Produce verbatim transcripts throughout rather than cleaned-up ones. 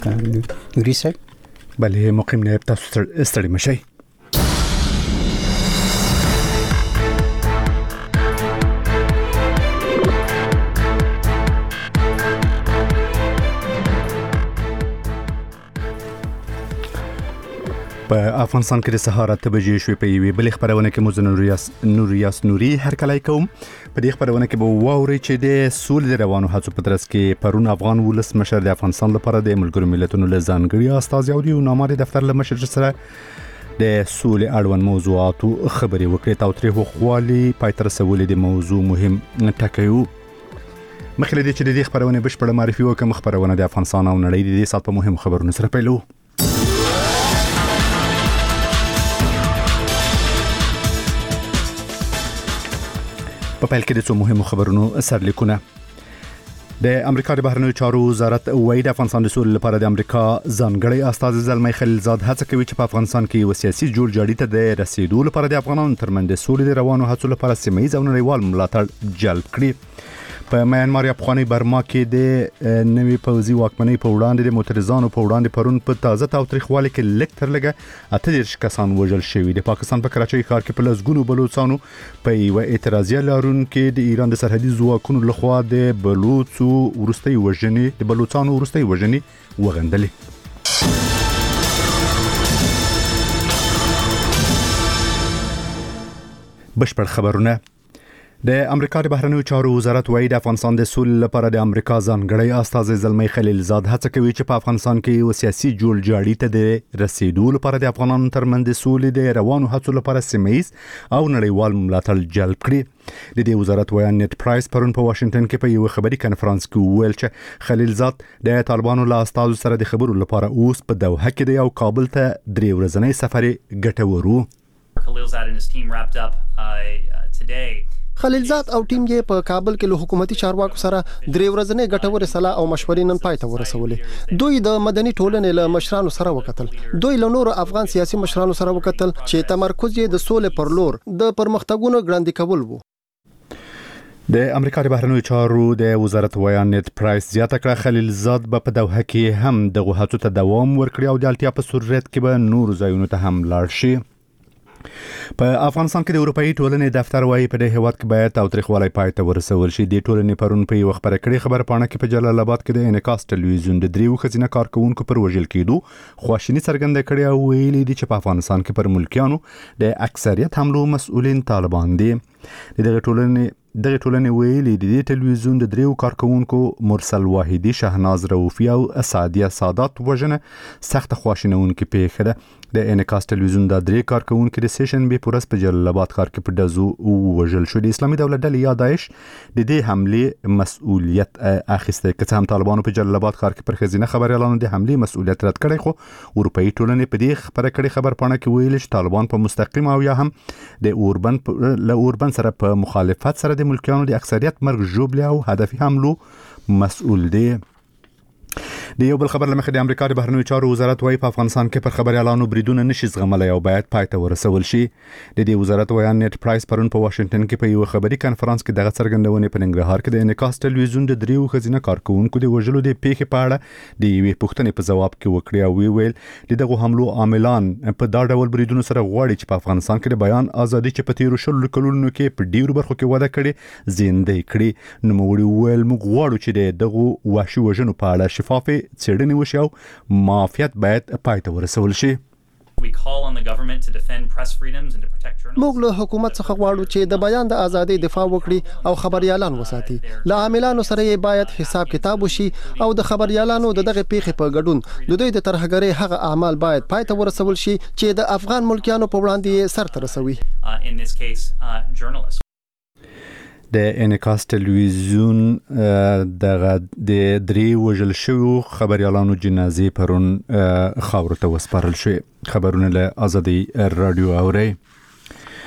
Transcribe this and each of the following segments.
نوري صاحب بله مقیم نایب تاسو ستړي مشئ. په افغانستان کې د سهار اته بجې شوې په یوې بلې خبرونه کې مو نوریاس نوریاس نوري هر کله کوم په دې خبرونه کې به واوري چې د سولې روانو هڅو په ترڅ کې پرون افغان ولس مشر د افغانستان لپاره د ملګرو ملتونو له ځانګړي استازي او د ناماري دفتر له مشر سره د سولې اړوند موضوعاتو خبرې وکړې. تاوتریخوالي پای ته رسولې د موضوع مهم ټکی و. مخکې دې چې د دې خبرونه بشپړه معرفي وکم خبرونه د افغانستان او نړۍ د دې سات په مهم خبرونو سره پیلو. په پیل کې د څو مهمو خبرونو سرلیکونه. د امریکا د بهرنیو چارو وزارت وایي د افغانستان د سولې لپاره د امریکا ځانګړی استازی زلمی خلیلزاد هڅه کوي چې په افغانستان کې یو سیاسي جوړجاړي ته د رسیدو لپاره د افغانانو ترمنځ د سولې د روانو هڅو لپاره سیمه ییز او نړیوال ملاتړ جلب کړي. په میانمار یا پخوانی برما کې د نوي پوځي واکمنۍ په وړاندې د معترضانو په وړاندې پرون په تازه تاوتریخوالي کې لږ تر لږه اته دېرش کسان وژل شوي. د پاکستان په کراچۍ ښار کې په لسګونو بلوڅانو په یوه اعتراضیه لرونکي د ایران د سرحدي ځواکونو لخوا د بلوڅو وروستۍ وژنې د بلوڅانو وروستۍ وژنې وغندلې. بشپړ خبرونه. د امریکا د بهرنیو چارو وزارت وایي د افغانستان د سولې لپاره د امریکا ځانګړی استازی زلمی خلیلزاد هڅه کوي چې په افغانستان کې یو سیاسي جوړجاړي ته د رسیدو لپاره د افغانانو ترمنځ د سولې د روانو هڅو لپاره سیمه ییز او نړیوال ملاتړ جلب کړي. د دې وزارت وایي نیت پرایس پرون په واشنگټن کې په یو خبري کانفرنس کې وویل چې خلیلزاد د طالبانو له استازو سره د خبرو لپاره اوس په دوحه کې دی او کابل ته درې ورځنی سفر ګټور و. Khalilzad and his team wrapped up uh, today. خلیلزاد او ټیم یې په کابل کې له حکومتي چارواکو سره درې ورځنۍ ګټورې سلا او مشورې نن پای ته ورسولې. دوی د مدني ټولنې له مشرانو سره وکتل. دوی له نورو افغان سیاسي مشرانو سره وکتل چې تمرکز یې د سولې پر لور د پرمختګونو ګړندې کول وو. د امریکا د بهرنیو چارو د وزارت وایي نیت پرایس زیاته کړه خلیلزاد به په دوحه کې هم دغه هڅو ته دوام ورکړي او د اړتیا په صورت کې به نور ځایونو ته هم لاړ شي. په افغانستان کې د اروپאי ټولنې دفتر وایي په دې هیواد کې باید تاوتریخوالی پای ته ورسول شي. د ټولنې پرون په یو خبره کړي خبر پاڼه کې په جلال آباد کې د انعکاس ټلویزیون د دریو ښځینه کارکونکو پر وژل کېدو خواشیني څرګنده کړې او ویلي دي چې په افغانستان کې پر ملکیانو د اکثریت حملو مسؤلین طالبان دي. دغه ټولنې دغه ټولنې ویلي د دې ټلویزیون د دریو کارکونکو مرسل واحدی، شهناز رؤفی او سعدیه سادات وژنه سخت خواشینونکې پیښه ده. د انعکاس ټلویزیون د درې کارکونکو د سیشن به پورس په جلال آباد ښار کې په دزو وژل شو. د اسلامي دولت ډلې یا داعش د دې حمله مسؤلیت اخیسته. که هم طالبانو په جلال آباد ښار کې پر خزینه خبريالانو د حمله مسؤلیت رد کړی، خو اروپאי ټولنې په دې خبره کړي خبر پاڼه کې ویل چې طالبان په مستقیم او یا هم د اوربن له اوربن سره په مخالفت سره د ملکیانو د اکثریت مرګ ژوبل او هدفي حملو مسؤل دي. د یو بل خبر لمخې د امریکا د بهرنیو چارو وزارت وایي په افغانستان کې پر خبريالانو بریدونه نشي زغملای او باید پای ته ورسول شي. د دې وزارت وایي نیت پرایس پرون په واشنگټن کې په یو خبري کانفرنس کې دغه څرګندونه په ننګرهار کې د انعکاس ټلویزیون د دریو ښځینه کارکونکو د وژلو د پیښې په اړه د یوې پوښتنې په ځواب کې وکړي او ویل د دغه حملو عاملان په دا ډول بریدونو سره غواړي چې په افغانستان کې د بیان ازادي چې په تیرو شلو کلونو کې په ډیرو برخو کې وده کړي زیندۍ کړي. نو موږ ویل موږ غواړو چې دغه وحشي وژنو په اړه شفافه څېړنې وشي او معافیت باید پای ته ورسول شي. موږ له حکومت څخه غواړو چې د بیان د ازادۍ دفاع وکړي او خبريالان وساتي. له عاملانو سره یې باید حساب کتاب وشي او د خبريالانو دغه پیښې په ګډون د دوی د ترهګرۍ هغه اعمال باید پای ته ورسول شي چې د افغان ملکیانو په وړاندې سر ته رسوي. د انعکاس ټلویزیون دغه د درې وژل شویو خبريالانو جنازې پرون خاورو ته وسپارل شوې. خبرونه له آزادي رادیو اوري.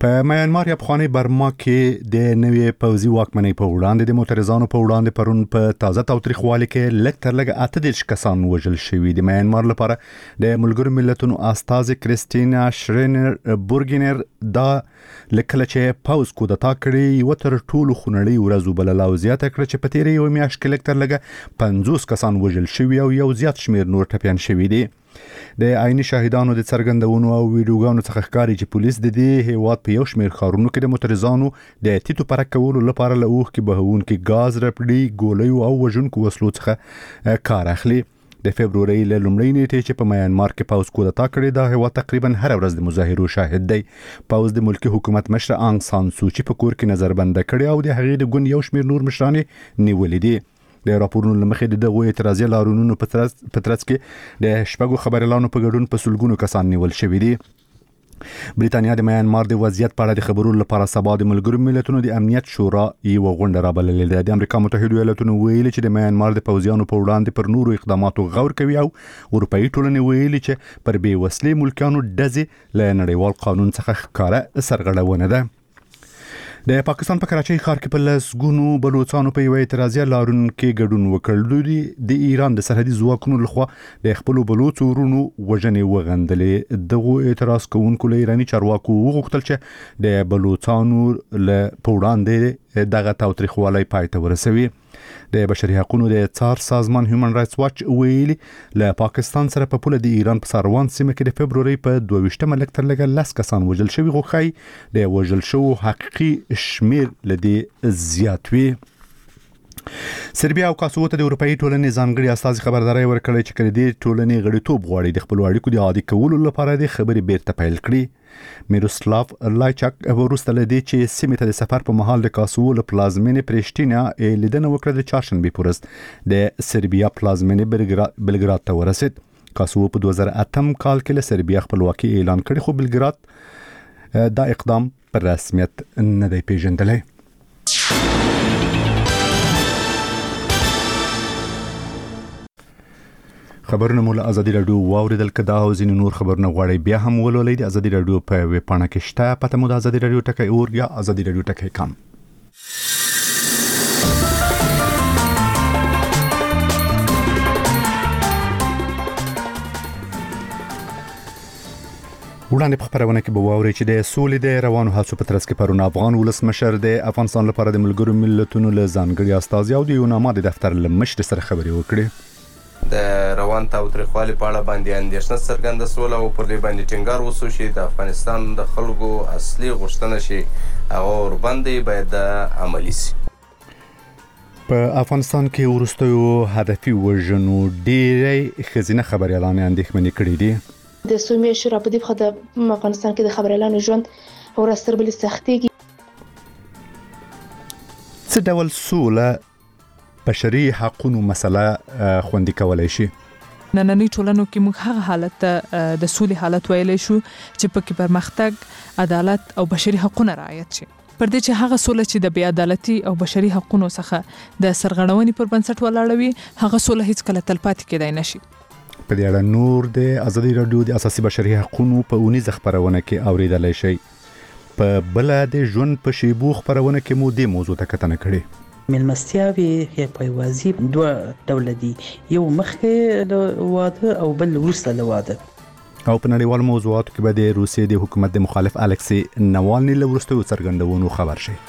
په میانمار یا پخوانی برما کې د نوې پوځي واکمنۍ په وړاندې د معترضانو په وړاندې پرون په تازه تاوتریخوالي کې لږ تر لږه اته دېرش کسان وژل شوي. د میانمار لپاره د ملګرو ملتونو استازي کریستینا شرینر بورګینر دا لکه چې پاوز کودتا کړی یو تر ټولو خونړۍ ورځ وبلله او زیاته کړه چې په تیرې یو میاشت کې لږ تر لږه پنځوس کسان وژل شوي او یو زیات شمیر نور ټپیان شوي دي. د عیني شاهدانو د څرګندونو او ویډیوګانو څخه ښکاري چې پولیس د دې هیواد په یو شمیر ښارونو کې د معترضانو د تیتو پرک کولو لپاره له اوښکې بهونکي ګاز، رپړي، ګولیو او وژونکو وسلو څخه کار اخلي. د فبرورۍ له لومړۍ نیټې چې په میانمار کې پاوز کودتا کړې دا هیواد تقریبا هر ورځ د مظاهرو شاهد دی. پاوز د ملکی حکومت مشر آنګ سان سوچي په کور کې نظربنده کړې او د هغې د ګوند یو شمیر نور مشران نیولې دي. د راپورونو لمخې د دغه اعتراضي لاریونونو په ترڅ کې د شپږو خبريالانو په ګډون په سلګونو کسان نیول شوي دي. بریتانیا د میانمار د وضعیت په اړه د خبرو لپاره سبا د ملګرو ملتونو د امنیت شورا یو غونډه رابللې ده. د امریکا متحده ایالاتونو ویلي چې د میانمار د پوځیانو په وړاندې پر نورو اقداماتو غور کوي او اروپאי ټولنې ویلي چې پر بې وسلې ملکانو ډزې له نړیوال قانون څخه ښکاره سرغړونه ده. د پاکستان په کراچۍ ښار کې په لسګونو بلوچستانو په یو اعتراضي لاریون کې ګډون وکړ. دوی د ایران د سرحدي ځواکونو لخوا د خپل بلوچ ورونو وژنې وغندلې. دغه اعتراض کوونکو له ایراني چارواکو وغوښتل چې د بلوچستانو له پوړاندې دغه تاوتریخوالی پای ته ورسوي. د بشري حقوقو د څار سازمان هیومن رائټس واچ ویلي له پاکستان سره په پوله د ایران په ساروان سیمه کې د فبرورۍ په دوه ویشتمه لږ تر لږه لس کسان وژل شوي خو ښایي د وژل شوو حقیقي شمیر له دې زیات وي. سربیا او کاسوو ته د اروپאי ټولنې ځانګړي استازي خبرداري ورکړې چې کړي د ټولنې غړیتوب غواړي د خپل اړیکو د عادي کولو لپاره د خبرې بیرته پیل کړي. میروسلاف لایچاک ورسته لدی چې سیمه ته د سفر په مهال د کاسوو له پلازمینې پرشتینا لیدنه وکړه د چهارشنبه پورست د سربیا پلازمینې بلګراد ته ورسید. کاسوو په دوه زره اتم کال کې له سربیا خپلواکي اعلان کړي خو بلګراد دا اقدام په رسمیت نه دی پیژندلی. خبرونه مول ازادي رادیو واوریدل کدا او ځینې نور خبرونه غواړي بیا هم ولولئ د ازادي رادیو په ویب پاڼه کې شته پته مو د ازادي رادیو ټکی اور یا ازادي رادیو ټکی کام. وړاندې په خبرونه کې به واوري چې د سولې د روانو هڅو په ترڅ کې پرون افغان ولسمشر د افغانستان لپاره د ملګرو ملتونو له ځانګړي استازي او د یوناما د دفتر له مشر سره خبرې وکړې. د روان تاوتریخوالي په اړه باندې اندېښنه څرګنده سوله او پر دې باندې ټینګار وسو چې د افغانستان د خلکو اصلي غوښتنه شي هغه ورباندې باید عملي شي. په افغانستان کې ورستیو هدفي وژنو ډېرې ښځینه خبريالانې اندېښمنې کړې دي. د سومې شورا په دې خاطر په افغانستان کې د خبريالانو ژوند ورستر بل سختيږي. څه ډول سوله بشري حقوقو مسله خوندي کولای شي؟ نننی ټولنو کې موږ هغه حالت د سولې حالت ویلای شو چې پکې پرمختګ، عدالت او بشري حقوقونه رعایت شي. پر دې چې هغه سوله چې د بې عدالتي او بشري حقوقو څخه د سرغړونې پر بنسټ ولاړوي هغه سوله هیڅ کله تلپاتې کېدای نشي. په دې اړه نور د ازادي رادیو د اساسي بشري حقوقو په اونیزه خبرونه کې اوریدلای شي. په بل د ژوند په شیبو خبرونه کې مو د موضوع ته کتنه کړې. ملمستیاوي هي پایوازي دوه ډول دي، یو مخکې له واده او بل وروسته له واده. او په نړیوال موضوعاتو کې به د روسیې د حکومت د مخالف الکسی ناوالني له وروستیو څرګندونو خبر شي.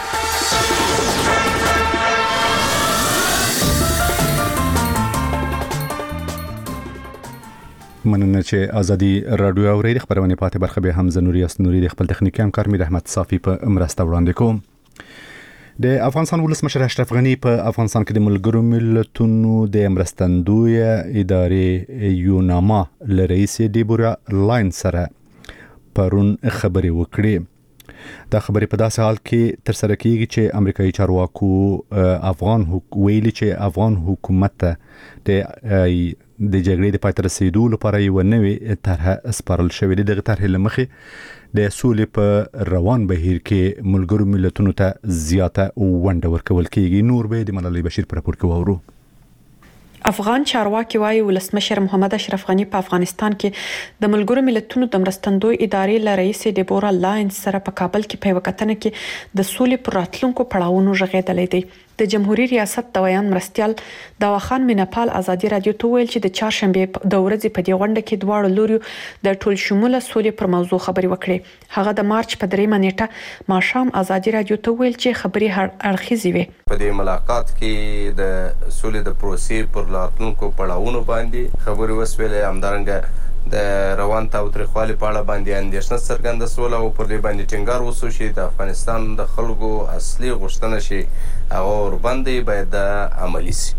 مننه چې ازادي رادیو اوري خبرونه پاتې برخه به هم زنوري اسنوري د خپل تخنیکی همکار میر احمد صافي په مرسته وړاندې کوم. د افغانستان ولسمشر اشرف غنی په افغانستان کې د ملګرو ملتونو د مرستندوی ادارې یوناما له رئیس دیبورا لاین سره پرون خبرې وکړې. دا خبرې په داسې حال کې تر سره کیږي چې امریکایي چارواکو افغان ویلي چې افغان حکومت ته د د جګړې د پای ته رسیدو لپاره یو نوې طرحه سپارل شوې ده. دغه طرحه لمخې د سولې په روان بهیر کې ملګرو ملتونو ته زیاته ونډه ورکول کیږي. نور به د ملالۍ بشیر پر راپور کې وورو. افغان چارواکي وايي ولسمشر محمد اشرف غني په افغانستان کې د ملګرو ملتونو د مرستندوی ادارې له رئیس ډیبورا لاینز سره په کابل کې په وکټنه کې د سولې پر راتلونکو پړاوونو ژغېدلې دي. د جمهوریت ریاست د ویان مرستيال داواخان مینپال ازادي رادیو ته ویل چې د چهارشنبه د ورځې په دی غونډه کې دواړو لوري د ټول شموله سولې پر موضوع خبري وکړي. هغه د مارچ په درې منېټه ماښام ازادي رادیو ته ویل چې خبري هر اړخیزې وي. په دې ملاقات کې د سولې د پروسې پر راتلونکو پړاوونو باندې خبري وسویلې. همدارنګه د روان تاوتریخوالي په اړه باندې اندېښنه څرګنده سول او پر دې باندې ټینګار وسو چې د افغانستان د خلکو اصلي غوښتنه شي هغه ورباندې باید عملي شي.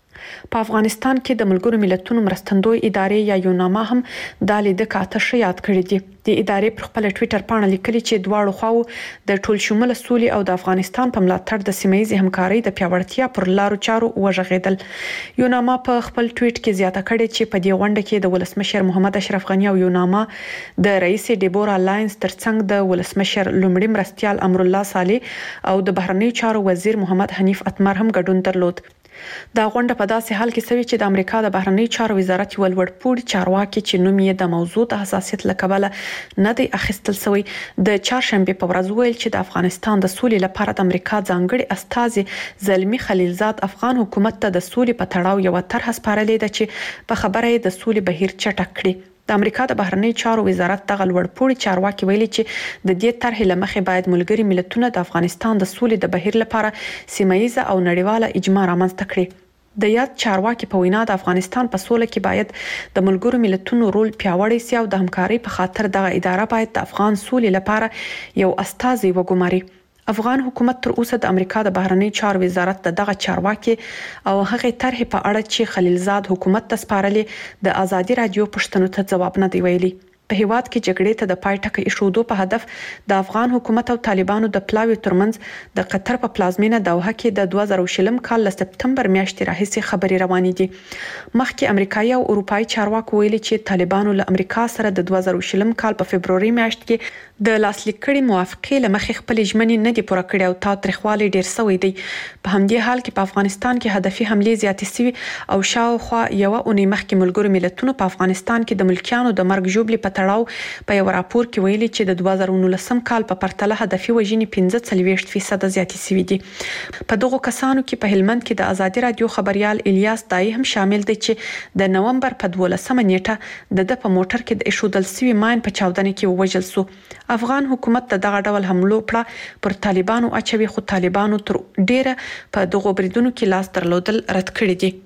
په افغانستان کې د ملګرو ملتونو مرستندوی ادارې یا یوناما هم د لیدو کاته یاد کړی دي. د ادارې پر خپل ټوئیټر باندې لیکلي چې دواړو خواو د ټول شموله سولې او د افغانستان په ملاتړ د سیمه‌ییز همکارۍ د پیاوړتیا پر لارو چارو وژغېدل. یوناما په خپل ټوئیټ کې زیاته کړې چې په دې غونډه کې د ولسمشر محمد اشرف غني او یوناما د رئیس ډیبورا لاینز ترڅنګ د ولسمشر لومړي مرستيال امر الله صالح او د بهرنیو چارو وزیر محمد حنیف اتمر هم ګډون درلود. دا غونډه په داسې حال کې سوي چې د امریکا د بهرنیو چارو وزارت یو لوړپوړي چارواکي چې نوم یې د موضوع د حساسیت له کبله نه دی اخیستل شوی د چهارشنبه په ورځ ویل چې د افغانستان د سولې لپاره د امریکا ځانګړي استازي زلمی خلیلزاد افغان حکومت ته د سولې په تړاو یو طرح سپارلې ده چې په خبره یې د سولې بهیر چټک کړي. د امریکا د بهرنیو چارو وزارت دغه لوړپوړي چارواکي ویلي چې د دې طرحې لمخې باید ملګري ملتونه د افغانستان د سولې د بهیر لپاره سیمه‌ییزه او نړیواله اجماع رامنځته کړي. د یاد چارواکي په وینا د افغانستان په سوله کې باید د ملګرو ملتونو رول پیاوړی سي او د همکارۍ په خاطر دغه اداره باید د افغان سولې لپاره یو استازي وګماري. افغان حکومت تر اوسه د امریکا د بهرنیو چارو وزارت دغه چارواکي او هغه طرح په اړه چې خلیلزاد حکومت ته سپارلې د ازادي رادیو پښتنو ته ځواب نه دی ویلي. په هیواد کې جګړې ته د پای ټکی ایښودو په هدف د افغان حکومت او طالبانو د پلاوي ترمنځ د قطر په پلازمینه دوحه کې د دوه زره شلم کال ل سپتمبر میاشتې راهیسې خبري روانې دي. مخکې امریکایي او اروپایي چارواکو ویلي چې طالبانو له امریکا سره د دوه زره شلم کال په فبروري میاشت کې د لاسلیک کړي موافقې لمخې خپل ژمنې نه دي پوره کړې او تاوتریخوالی ډیر شوی دی. په همدې حال کې په افغانستان کې هدفي حملې زیاتې شوي او شاوخوا یو اونۍ مخکې ملګرو ملتونو په افغانستان کې د ملکیانو د مرګ ژوبلې په تړاو په یو راپور کې ویلي چې د دوه زره نولسم کال په پرتله هدفي وژنې پنځه څلوېښت فیصد زیاتې شوي دي. په دغو کسانو کې په هلمند کې د ازادي رادیو خبريال الیاس دای هم شامل دی چې د نومبر په دولسمه نیټه د د په موټر کې د ایښودل شوي ماین په چاودنه کې ووژل شو. افغان حکومت د دغه ډول حملو پړه پر طالبانو اچوي خو طالبانو تر ډیره په دغو بریدونو کې لاس درلودل رد کړی دي.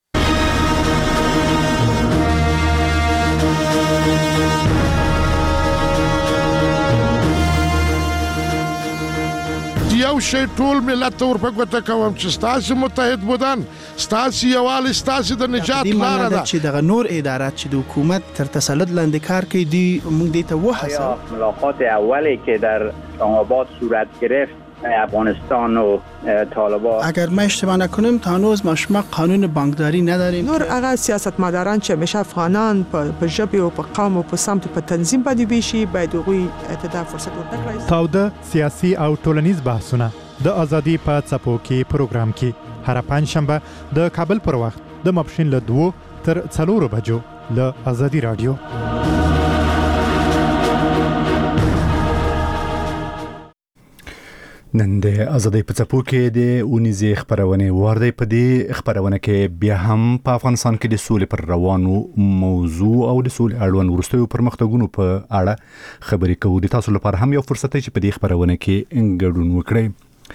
یو شی ټول ملت ته ورپګوته کوم چې ستاسو متحد بودن ستاسو یووالي ستاسو د نجات لاره ده چې دغه نور ادارات چې د حکومت تر تسلط لاندې کار کوي دی موږ دې ته وحسه. ملاقات اولی که در اسلام‌آباد صورت گرفت افغانستان و طالبان اگر ما اشتباه نکنیم تا هنوز ما شما قانون بانکداری نداریم. نور هغه سیاستمداران چې همیشه افغانان په ژبه او په قوم او په سمت په تنظیم باندې ویشي باید هغوی ته دا فرصت ورکړي. تاوده سیاسي او ټولنیز بحثونه د ازادي په څپو کې پروګرام کې هر پنځشنبه د کابل پر وخت د ماپښین له دوه تر څلورو بجو له ازادي رادیو. نن د ازادۍ په څپو کې د اونیزې خبرونه وردی په دې خبرونه کې بیا هم په افغانستان کې د سولې پر روانو موضوع او د سولې اړوند وروستیو پرمختګونو په اړه خبرې کوو. د تاسو لپاره هم یو فرصت دی چې په دې خبرونه کې ګډون وکړئ.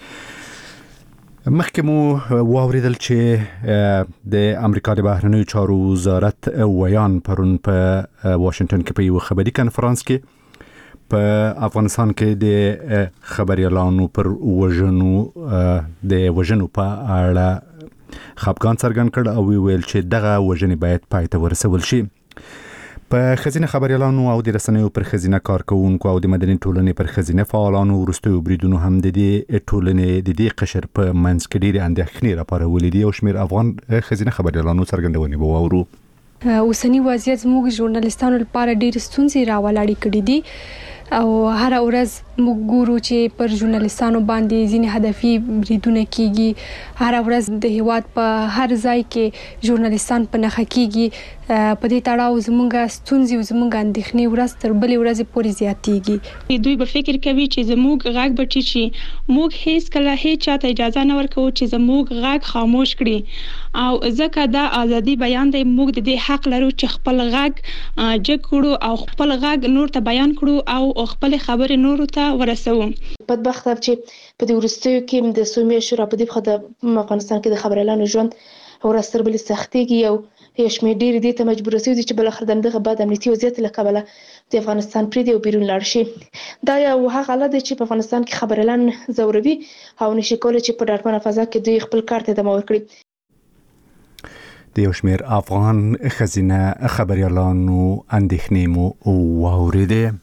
مخکې مو واوریدل چې د امریکا د بهرنیو چارو وزارت ویان پرون په واشنگټن کې په یو خبري کنفرانس کې په افغانستان کې د خبريالانو پر وژنو د وژنو په اړه خپګان څرګند کړ او ویل چې دغه وژنې باید پای ته ورسول شي. په خزینه خبريالانو او د رسنیو پر خزینه کارکونکو او د مدني ټولنې پر خزینه فعالانو ورستیو بریدونو هم د دې ټولنې د دې قشر په منځ کې ډېر اندېښنې راپارولې دي او شمیر افغان خزینه خبريالانو څرګندونې به واورو. اوسنی وضعیت زموږ ژورنالیستانو لپاره ډېر ستونزې راولاړې کړې دي او هر ورځ موږ ګورو چې پر ژورنالیستانو باندې ځینې هدفي بریدونه کیږي، هر ورځ د هیواد په هر ځای کې ژورنالیستان په نښه کیږي. په دې تړاو زموږ ستونزې او زموږ اندېښنې ورځ تر بلې ورځې پورې زیاتېږي. دوی به فکر کوي چې زموږ غږ به ټیټ شي. موږ هیڅ کله هیڅ چاته اجازه نه ورکوو چې زموږ غږ خاموش کړي، او ځکه دا ازادي بیان دی. موږ د دې حق لرو چې خپل غږ جګ کړو او خپل غږ نور ته بیان کړو او خپل خبرې نورو ته ورسوو. بدبخته چې په دې وروستیو کې د څو میاشتو راپدې څخه د افغانستان کې د خبریالانو ژوند ورځ تر بلې سختېږي، او یو شمېر ډېرې دې ته مجبوره شوي دي چې بالاخره د همدغه بد امنیتي وضعیت له کبله د افغانستان پرېږدي او بیرون لاړ شي. دا یو هغه حالت دی چې په افغانستان کې خبریالان ځوروي او نشي کولی چې په ډاډمنه فضا کې دوی خپل کار ته ادامه ورکړي. د یو شمېر افغان ښځینه خبریالانو اندېښنې مو واورېدې.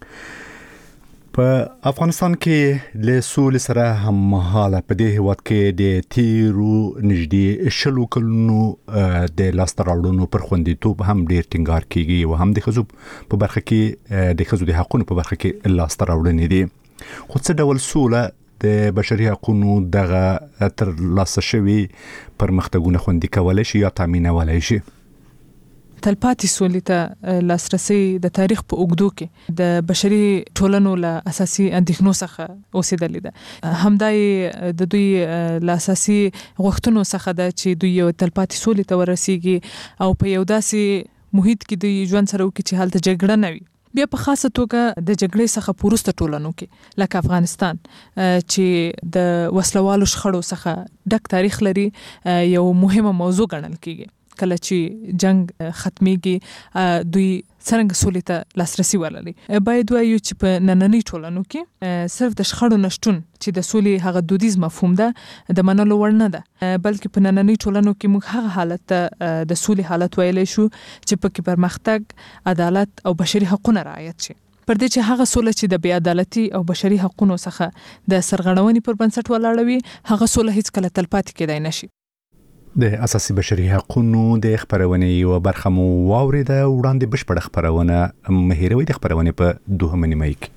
په افغانستان کې له سولې سره هممهاله په دې هېواد کې د تیرو نږدې شلو کلونو د لاسته راوړنو پر خوندیتوب هم ډېر ټینګار کیږي، او هم د ښځو په برخه کې د ښځو د حقونو په برخه کې لاسته راوړنې دي. خو څه ډول سوله د بشري حقونو دغه ترلاسه شوي پرمختګونه خوندي کولی شي یا تامینولی شي؟ تلپاتې سولې ته لاسرسي د تاریخ په اوږدو کې د بشري ټولنو له اساسي اندېښنو څخه اوسېدلې ده. همدا یې د دوی له اساسي غوښتنو څخه ده چې دوی یو تلپاتې سولې ته ورسیږي او په یو داسې محیط کې دوی ژوند سره وکړي چې هلته جګړه نه وي. بیا په خاصه توګه د جګړې څخه په وروسته ټولنو کې لکه افغانستان چې د وسلوالو شخړو څخه ډک تاریخ لري، یو مهمه موضوع ګڼل کیږي. کله چې جنگ ختميږي دوی څنګه سولې ته لاسرسي ولري. باید وایو چې په نننۍ ټولنو کې صرف د شخړو نشټون چې د سولې هغه دودیز مفهوم ده د منلو وړ نه ده، بلکې په نننۍ ټولنو کې موږ هغه حالت ته د سولې حالت ویلی شو چې پکې پرمختګ، عدالت او بشري حقونه رعایت شي. پر دې چې هغه سوله چې د بې عدالتي او بشري حقونو څخه د سرغړونې پر بنسټ ولاړه وي، هغه سوله هیڅ کله تلپاتې کېدای نشي. د اساسي بشري حقونو د خبرونې یو برخه مو واورېده. وړاندې بشپړه خبرونه مه هېروئ د خبرونې په دوهمه نیمه کې.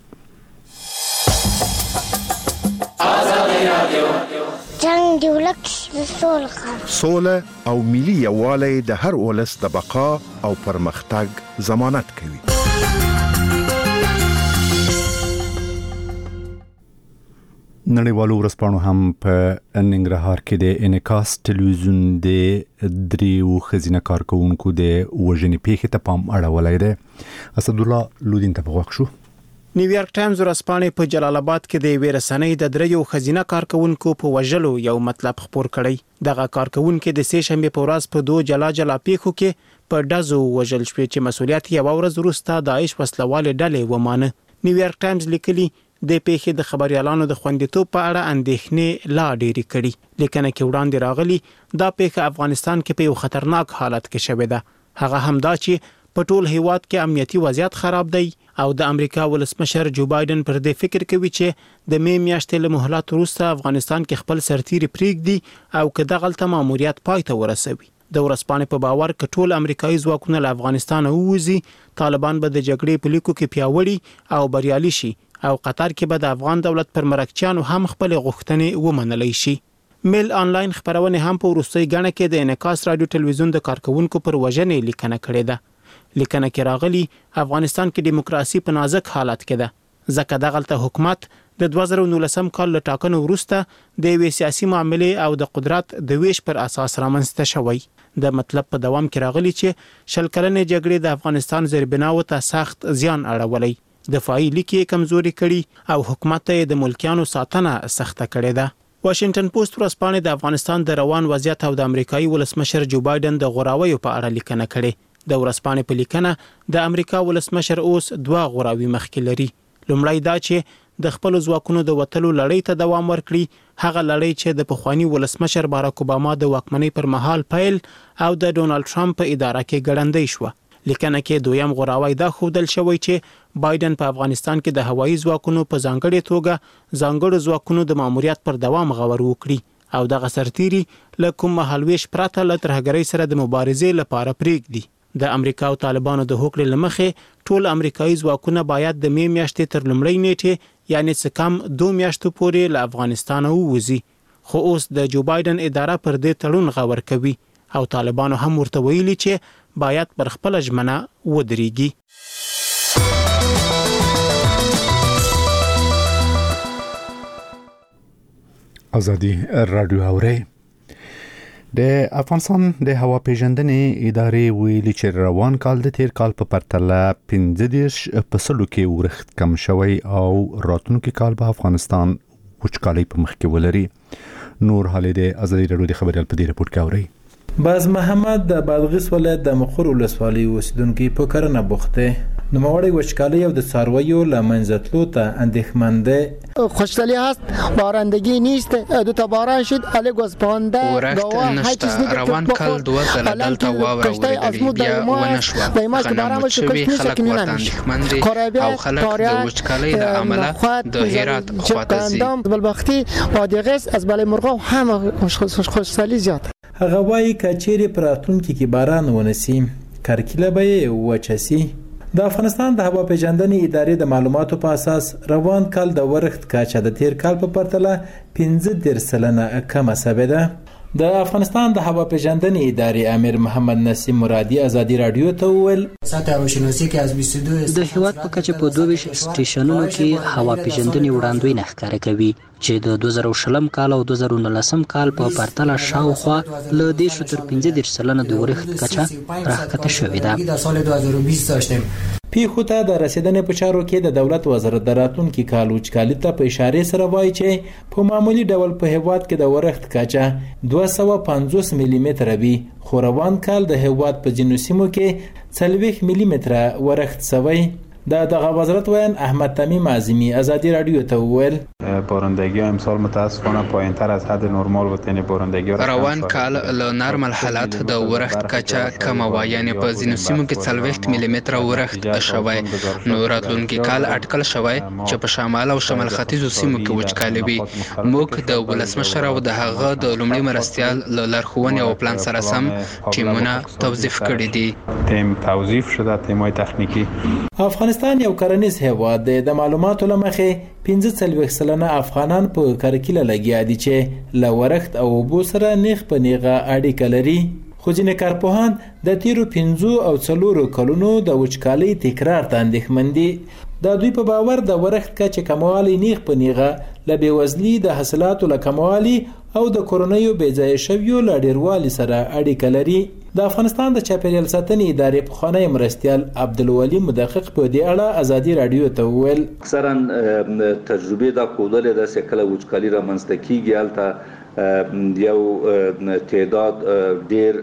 جنګ د ولس سوله او ملي یووالی د هر ولس د بقا او پرمختګ ضمانت کوي. نړیوالو ورځپاڼو هم په ننګرهار کې د انعکاس ټلویزیون د دریو ښځینه کارکوونکو د وژنې پیښې ته پام اړولی دی. اسدالله لودین ته په غوږ شو. نیویارک ټایمز ورځپاڼې په جلال آباد کې د یوې رسنۍ د دریو ښځینه کارکوونکو په وژلو یو مطلب خپور کړی. دغه کارکوونکې د سې شنبې په ورځ په دوه جلا جلا پیښو کې په ډزو وژل شوې چې مسؤلیت یې یوه ورځ وروسته داعش وسلوالې ډلې ومانه. نیویارک ټایمز لیکلي د پیښې د خبريالانو د خوندیتوب په اړه اندېښنې لا ډېرې کړي. لیکنه کې وړاندې راغلي دا پیښه افغانستان کې په یو خطرناک حالت کې شوې ده. هغه هم دا چې په ټول هیواد کې امنیتي وضعیت خراب دی او د امریکا ولسمشر جو بایدن پر دې فکر کوي چې د می میاشتې له مهلت وروسته افغانستان کې خپل سرتیري پرېږدي او که دغلته ماموریت پای ته ورسوي. د ورځپاڼې په باور که ټول امریکایي ځواکونه له افغانستان ووځي، طالبان به د جګړې په لیکو کې پیاوړي او بریالي شي او قطر کې به د افغان دولت پر مرکچیانو هم خپل غوښتنې ومنلی شي. میل آنلاین خبرونه هم په وروستۍ غاڼه کې د انعکاس رادیو ټلویزیون د کارکوونکو پر وژنې لیکنه کړې ده. لیکنه کې راغلي افغانستان کې دیموکراسي په نازک حالت کې ده، ځکه دغلته حکومت د دوه زره نولسم کال له ټاکنو وروسته د یوې سیاسي معاملې او د قدرت د ویش پر اساس رامنځته شوی. د مطلب په دوام کې راغلي چې شل کلنې جګړې د افغانستان زیربناو ته سخت زیان اړولی، دفاعي لیکې کمزوري کړي او حکومت ته د ملکیانو ساتنه سخته کړې ده. واشنگټن پوسټ ورځپاڼې د افغانستان د روان وضعیت او د امریکایي ولسمشر جو بایدن د غوراویو په اړه لیکنه کړې. د ورځپاڼې په لیکنه د امریکا ولسمشر اوس دوه غوراوي مخکې لري. لومړی دا چې د خپل ځواکونو د وټلو لړۍ ته دوام ورکړي، هغه لړۍ چې د پخوانی ولسمشر باراک اوباما د واکمنۍ پر مهال پیل او د ډونالد ټرمپ په اداره کې ګړندۍ شوه. لیکنه کې دویم غوراوی دا ښودل شوی چې بایدن په افغانستان کې د هوایي ځواکونو په ځانګړې توګه ځانګړو ځواکونو د ماموریت پر دوام غور وکړي او دغه سرتیري له کوم مهالویش پرته له ترهګرۍ سره د مبارزې لپاره پرېږدي. د امریکا او طالبانو د هوکړې له مخې ټول امریکایي ځواکونه باید د می میاشتې تر لومړۍ نیټې یعنی څه کم دوه میاشتو پورې له افغانستانه ووځي. خو اوس د جو بایدن اداره پر دې تړون غور کوي او طالبانو هم ورته ویلي چې باید پر خپل ژمنه ودرېږي. ازادي رادیو اوري. د افغانستان د هوا پیژندنې ادارې ویلي چې روان کال د تیر کال په پرتله پنځه دېرش په سلو کې ورښت کم شوی او راتلونکي کال په افغانستان وچکالۍ په مخ کې ولري. نور حالې د ازادي رادیو د خبريال په دې رپورت کې اوري. باز محمد د بادغیس ولایت د مخور ولسوالۍ اوسیدونکي په کرنه بوخته نوموړی وچکالۍ او د څارویو له منځه تلو ته اندېښمن دی. خوشحالی هست، بارندگی نیست، دو تا باران شد علی گوسپانده ورخت نشته. روان کال دوه ځله دلته واوره وریدلې بیا ونه شوه. غنم وچ شوي، خلک ورته اندېښمن دي او خلک د وچکالۍ له امله د هرات خواته ځي. بلبختي بادغیس از بالای مرغاب هم خوشحالی زیات. هغه وایي که چیرې په راتلونکي کې باران ونسي کرکیله به یې وچه سي. د افغانستان د هوا پیژندنې ادارې د معلوماتو په اساس روان کال د ورښت کچه د تیر کال په پرتله پنځه دېرش سلنه کمه شوې ده. د افغانستان د هوا پیژندنې ادارې امیر محمد نسیم مرادي ازادي رادیو ته وویل د هیواد په کچه په دوه ویشت سټیشنونو کې هوا پیژندنې وړاندوینه ښکاره کوي چې د دوه زره شلم کال او دوه زره نولسم کال په پرتله شاوخوا له دېرش تر پنځه دېرش سلنه د ورښت کچه راښکته شوې ده. پیښو ته د رسیدنې په چارو کې د دولت وزارت د راتلونکي کال وچکالۍ ته په اشارې سره وایي چې په معمولي ډول په هیواد کې د ورښت کچه دوه سوه پنځوس ملي متره وي، خو روان کال د هیواد په ځینو سیمو کې څلوېښت ملي متره ورښت شوی. د دغه وزارت ویان احمد تمیم اعظمی ازادی رادیو ته وویل بارندگی امسال متاسفانه پایین‌تر از حد نرمال بود، یعنی بارندگی روان کال له نرمال حالت د ورښت کچه کمه وه، یعنی په ځینو سیمو کې څلوېښت ملي متره ورښت شوی. نو راتلونکي کال اټکل شوی چې په شمال او شمال ختیځو سیمو کې وچکالي وي. موږ د ولسمشر او د هغه د لومړي مرستیال له لارښوونې او پلان سره سم ټیمونه توظیف کړي دي. تیم توظیف شده، تیم‌های تخنیکی. افغانستان یو کرنیز هیواد دی. د معلوماتو له مخې پنځه څلوېښت سلنه افغانان په کرکیله لګیا دي چې له ورښت او اوبو سره نیغ په نیغه اړیکه لري. خو ځینې کارپوهان د تیرو پنځو او څلورو کلونو د وچکالۍ تکرار ته اندېښمن دي. د دوی په باور د ورښت کچې کموالی نیغ په نیغه له بېوزلي، د حاصلاتو له کموالي او د کورنیو بېځایه شویو له ډېروالي سره اړیکه لري. د افغانستان د چاپیریال ساتنې ادارې پخوانی مرستیال عبدالولي مدقق په دې اړه ازادي رادیو ته وویل اکثرا تجربې دا ښودلې ده چې کله وچکالي رامنځته کیږي هلته یو تعداد ډیر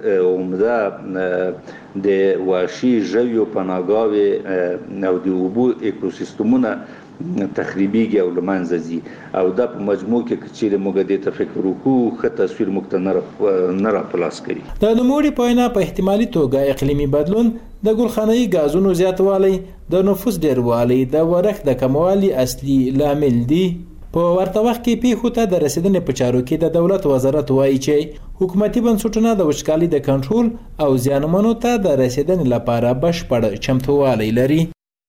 عمده د وحشي ژویو پناهګاوې او د اوبو ایکوسیستمونه تخریبیږي او له منځه ځي، او دا په مجموع کې که چیرې موږ دې ته فکر وکړو ښه تصویر موږ ته نه راپلاس کوي. د نوموړي په وینا په احتمالي توګه اقلیمي بدلون، د ګلخانه‌ایي ګازونو زیاتوالی، د نفوس ډېروالی د ورښت د کموالي اصلي لامل دي. په ورته وخت کې پیښو ته د رسیدنې په چارو کې د دولت وزارت وایي چې حکومتي بنسټونه د وچکالۍ د کنټرول او زیانمنو ته د رسیدنې لپاره بشپړ چمتووالی لري.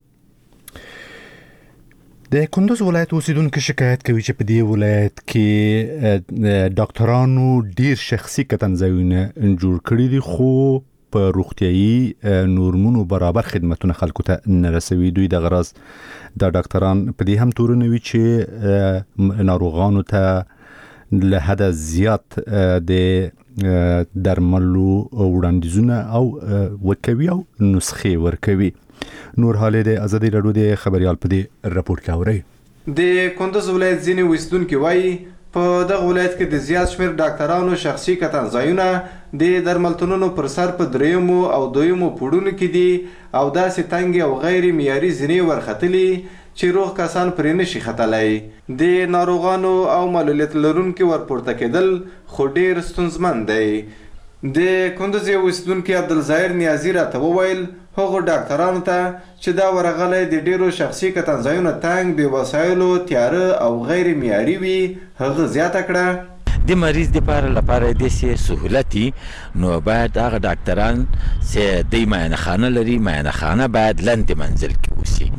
د کندوز ولایت اوسیدونکو شکایت کوي چې په دې ولایت کې ډاکټرانو ډیر شخصي کتنځایونه جوړ کړي دي، خو په روغتيایي نورمونو برابر خدمتونه خلکو ته نه رسوي. دوی د غرض د ډاکټران په دې هم تورنوي چې ناروغانو ته له حد زیات د درملو وړاندیزونه او ورکوي او نسخې ورکوي. نور حالې د ازادي رادیو د خبريال په دې راپور کې اوري. د کندوز ولایت ځینې اوسیدونکي وایي په دغه ولایت کې د زیات شمېر ډاکټرانو شخصي کتنځایونه د درملتونونو پر سر په دریمو او دویمو پوړونو کې دي او داسې تنګې او غیر معیاري زینې ورختلي چې روغ کسان پرې نشي ختلی. د ناروغانو او معلولیت لرونکي ورپورته کېدل خو ډېر ستونزمن دی. د کندوز یو اوسیدونکي عبدالظاهر نیازي راته وویل هغو ډاکټرانو ته چې دا ورغلی د ډیرو شخصي کتنځایونه تنګ، بې وسایلو، تیاره او غیر معیاري وي، هغه زیاته کړه د مریض لپاره لپاره د سي سہولتي نو باید هغه ډاکټران چې د معاینه خانه لري، معاینه خانه باید لاندې منزل کې وسی.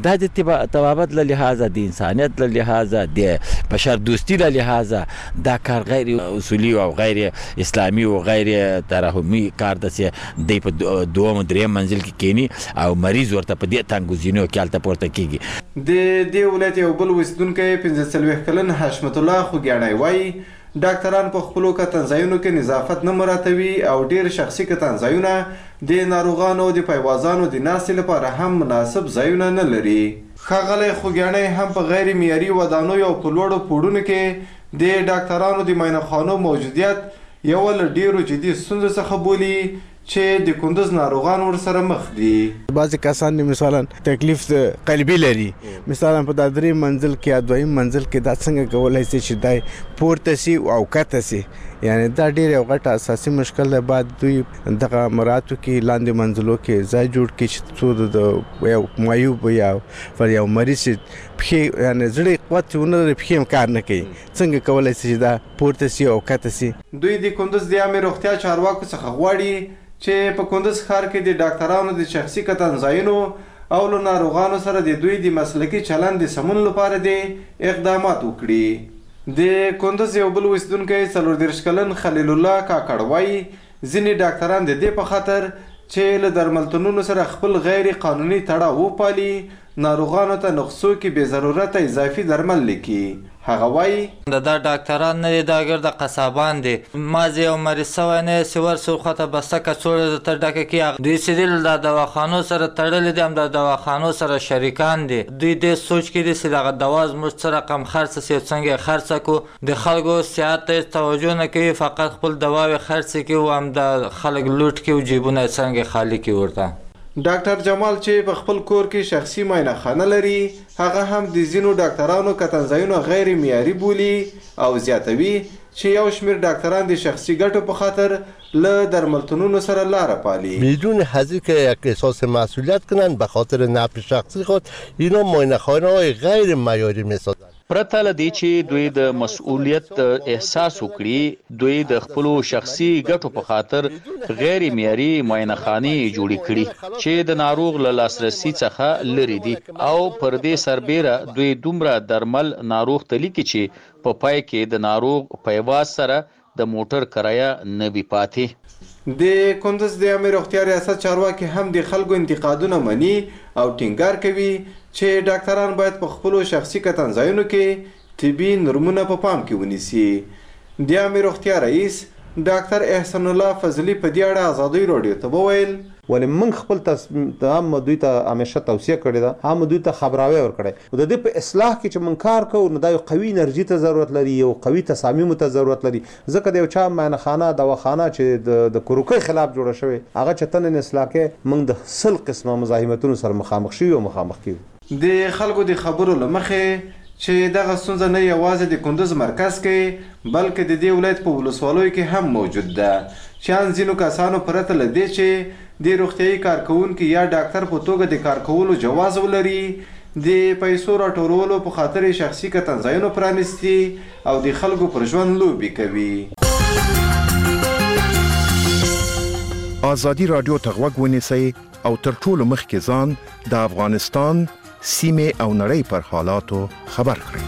دا د طبابت له لحاظه د انسانیت له لحاظه د بشر دوستی له لحاظه دا کار غیر اصولي او غیر اسلامي او غیر ترحمي کار د د په دوم دریم منزل کې کینی او مریض ورته په دې تنګوزینو کې الته پورته کیږي. د دې ولایت یو بل اوسیدونکی پنځه څلوېښت کلن حشمت الله خوږیاڼی وایي ډاکټران په خپلو کتنځایونو کې نظافت نه مراعاتوي او ډېر شخصي کتنځایونه د ناروغانو د پایوازانو د ناستې لپاره هم مناسب ځایونه نه لري. ښاغلی خوږیاڼی هم په غیر معیاري ودانیو او په لوړو پوړونو کې د ډاکټرانو د معاینهخانو موجودیت یوه له ډېرو جدي ستونزو څخه بولي چې د کندوز ناروغان ورسره مخ دي. بعضې کسان دي مثلا تکلیف قلبي لري، مثلا په دا درې منزل کې یا دویم منزل کې دا څنګه کولی شي چې دی پورته سي او کته سي، یعنی دا ډېر یو غټ اساسي مشکل دی. باید دوی دغه مراعاتو کې لاندې منزلو کې ځای جوړ کړي چې څو د یو معیوب یا پر یو مریض پښې یعنی زړې قوت چې ونه لري پښې هم کار نه کوي، څنګه کولی شي چې دا پورته سي او کته سي. دوی د کندوز د عامې روغتیا چارواکو څخه غواړي چې په کندوز ښار کې د ډاکټرانو د شخصي کتنځایونو او له ناروغانو سره د دوی د مسلکي چلند د سمون لپاره د اقدامات وکړي. د کندوز یو بل اوسیدونکی څلور دېرش کلن خلیل الله کاکړ وایي ځینې ډاکټران د دې په خاطر چې له درملتونونو سره خپل غیر قانوني تړاو وپالي ناروغانو ته نسخو کې بې ضرورته اضافي درمل لیکي. هغه وایي د دا ډاکټران نه دي، دا ګرده قصابان دي. ما زه یو مریض سوی نه یې چې ورسو خواته بسته کڅوړه درته ډکه کړي، دوی چې دي له دواخانو سره تړلي دي، هم د دواخانو سره شریکان دي. دوی دې سوچ کې دي چې دغه دوا زموږ څه رقم خرڅ سي او څنګه یې خرڅه کړو. د خلکو صحت ته هېڅ توجه نه کوي، فقط خپل دواوې خرڅې کوي او هم د خلک لوټ کوي او جیبونه یې څنګه خالي کوي ورته. ډاکټر جمال چې په خپل کور کې شخصي معاینه خانه لري، هغه هم د ځینو ډاکټرانو کتنځایونه غیر معیاري بولي او زیاتوي چې یو شمیر ډاکتران د شخصی ګټو په خاطر له درملتونونو سره لاره پالي. بدون از اینکه یک احساس مسئولیت کنن به خاطر نفع شخصی خود اینا معاینه‌خانه‌های غیر معیاری می‌سازند. پرته له دې چې دوی د مسؤلیت احساس وکړي، دوی د خپل شخصي ګټو په خاطر غیر معیاري معاینه‌خانې جوړې کړي چې د ناروغ له لاسرسي څخه لري دي او پر دې سربېره دوی دومره درمل ناروغ ته لیکي چې په پای کې د ناروغ پیواز سره د موټر کرایه نه وي پاتې. د کندز د عامه روغتیا ریاست چارواکي هم د خلکو انتقادونه مني او ټینګار کوي چې ډاکټران باید په خپل شخصي کتنځایونو کې طبي نورمونه په پام کې ونیسي. د عامه روغتیا رئیس ډاکټر احسان الله فضلی په دې اړه ازادي رادیو ته وویل ولې موږ خپل تاسو دوی ته همیشه توصیه کړې ده، هم دوی ته خبراوی ورکړی د دې په اصلاح کې چې موږ کار کوو نو دا یو قوي انرژي ته ضرورت لري، یو قوي تصامیمو ته ضرورت لري. ځکه د یو چا معاینه‌خانه دواخانه چې د د کوروکۍ خلاف جوړه شوې هغه چې تنن اصلاح کې موږ د سل قسمه مزاحمتونو سره مخامخ شو او مخامخ کیو. د خلکو د خبرو لمخې چې دغه ستونزه نه یوازې د کندوز مرکز کې بلکې د دې ولایت په ولسوالیو کې هم موجود ده. چې ځینو کسانو پرته له دې چې د روغتیايي کارکوونکي یا ډاکټر په توګه د کار کولو جواز ولري، د پیسو راټولولو په خاطر شخصي کتنځایونو پرانیستي او د خلکو پر ژوند لوبې کوي. آزادي رادیو ته غوږ ونیسئ او تر ټولو مخکې ځان د افغانستان سیمې او نړۍ پر حالاتو خبر کړئ.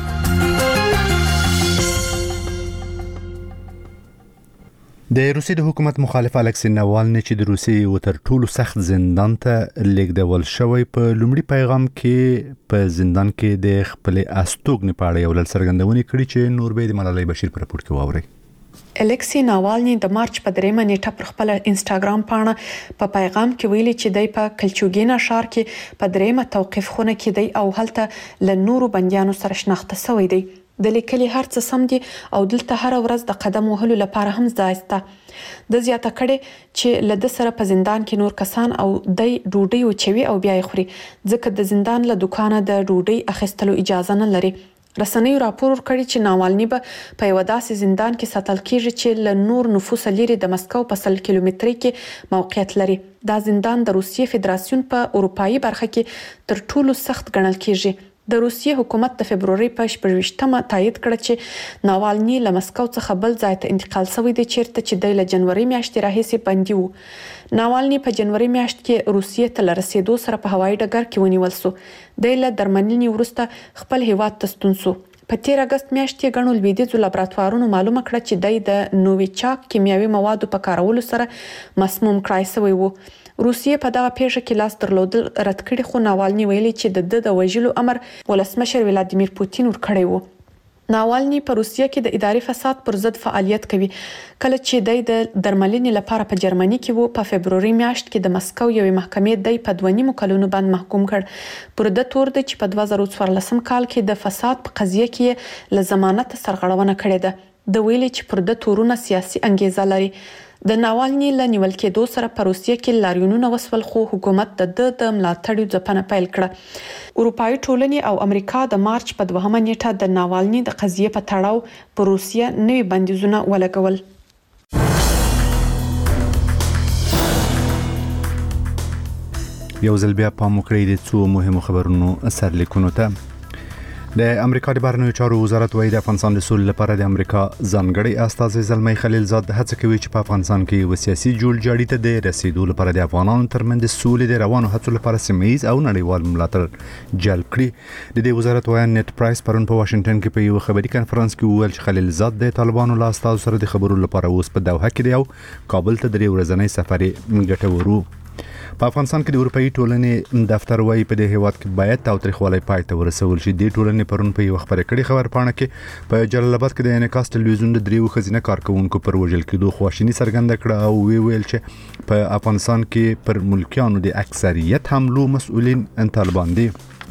د روسیې د حکومت مخالف الکسی ناوالني چې د روسیې و تر ټولو سخت زندان ته لیږدول شوی په لومړي پیغام کې په زندان کې د خپل استوګنې په اړه یو لړ څرګندونې کړې چې نور به د ملالۍ بشیر په راپور کې واوري. الکسی ناوالني د مارچ په دریمه نیټه پر خپل انسټاګرام پاڼه په پیغام کې ویلي چې دی په کلچوګینا ښار کې په دریمه توقیف خونه کې دی او هلته له نورو بندیانو سره شناخته شوی دی. د لیکلي هر څه سم دي او دلته هر ورځ د قدم وهلو لپاره هم ځای شته. د زیاته کړي چې له د سره په زندان کې نور کسان او د ډوډۍ وچوي او بیا یې خوري ځکه د زندان له دکانه د ډوډۍ اخیستلو اجازه نه لري. رسنیو راپور ورکړی چې ناوالني به په یو داسې زندان کې ساتل کیږي چې له نور نفوس لري د مسکو په سل کیلومتري کې موقعیت لري. دا زندان د روسیې فدراسیون په اروپایي برخه کې تر ټولو سخت ګڼل کیږي. د روسیې حکومت د فبرवरी په شپږم تایید کړ چې ناوالني له مسکو څخه بل ځای ته انتقال شوی دی چیرته چې د جنوري میاشتې راهیسې بندي وو. ناوالني په جنوري میاشت کې روسیې ته لرسېدو سره په هوایي ډګر کې ونیول شو. د له درملنې وروسته خپل هیواد ته ستون شو. په تیر اگست میاشت کې غنول لویدیځو لابراتوارونو معلومه کړه چې د نوویچاک کیمیاوي موادو په کارولو سره مسموم کړای شوی وو. روسیې په دغه پیښه کې لاس درلودل رد کړي خو ناوالني ویلي چې د د وژلو امر ولسمشر ولادیمیر پوتین ورکړی وو. ناوالني په روسیه کې د اداري فساد پر ضد فعالیت کوي. کله چې د درملنې لپاره په جرمني کې وو په فبرवरी میاشت کې د مسکو یوې محکمې د په دوه نیمو کلونو باندې محکوم کړ. پر د تور د چې په دوه زره څوارلسم کال کې د فساد په قضیه کې له ضمانت سرغړونه کړې ده. د ویلي چې پر د تورونه سیاسي انګیزه لري. د ناوالني له نیول کېدو سره په روسیه کې لاریونونه وسول خو حکومت د د ملاتړ ځپنه پیل کړه. اروپایي ټولنې او امریکا د مارچ په دوهمه نیټه د ناوالني د قضیې په تړاو په روسیه نوي بندیزونه ولګول. یو ځل بیا پام وکړئ د څو مهمو خبرونو سرلیکونو ته. د امریکا د بهرنیو چارو وزارت وايي د افغانستان د سولې لپاره د امریکا ځانګړي استازی زلمی خلیلزاد هڅه کوي چې په افغانستان کې یو سیاسي جوړجاړي ته د رسیدو لپاره د افغانانو ترمنځ د سولې د روانو هڅو لپاره سیمه‌ییز او نړیوال ملاتړ جلب کړي. د دې وزارت وایي نت پرایس پرون په واشنگټن کې په یو خبري کانفرنس کې وویل چې خلیلزاد د طالبانو له استازو سره د خبرو لپاره اوس په دوحه کې دی او کابل ته د درې ورځنۍ سفر ګټورو. په افغانستان کې د اروپאי ټولنې دفتر وايي په دې هیواد کې باید تاوتریخوالی پای ته ورسول شي. د ټولنې پرون په یو خبري کړي خبر پاڼه کې په جلال آباد کې د انعکاس ټلویزیون د دریو خزینه کارکونکو پر وژل کېدو خواشینی څرګنده کړه او وی ویل چې په افغانستان کې پر ملکیانو د اکثریت حملو مسؤلین طالبان دي.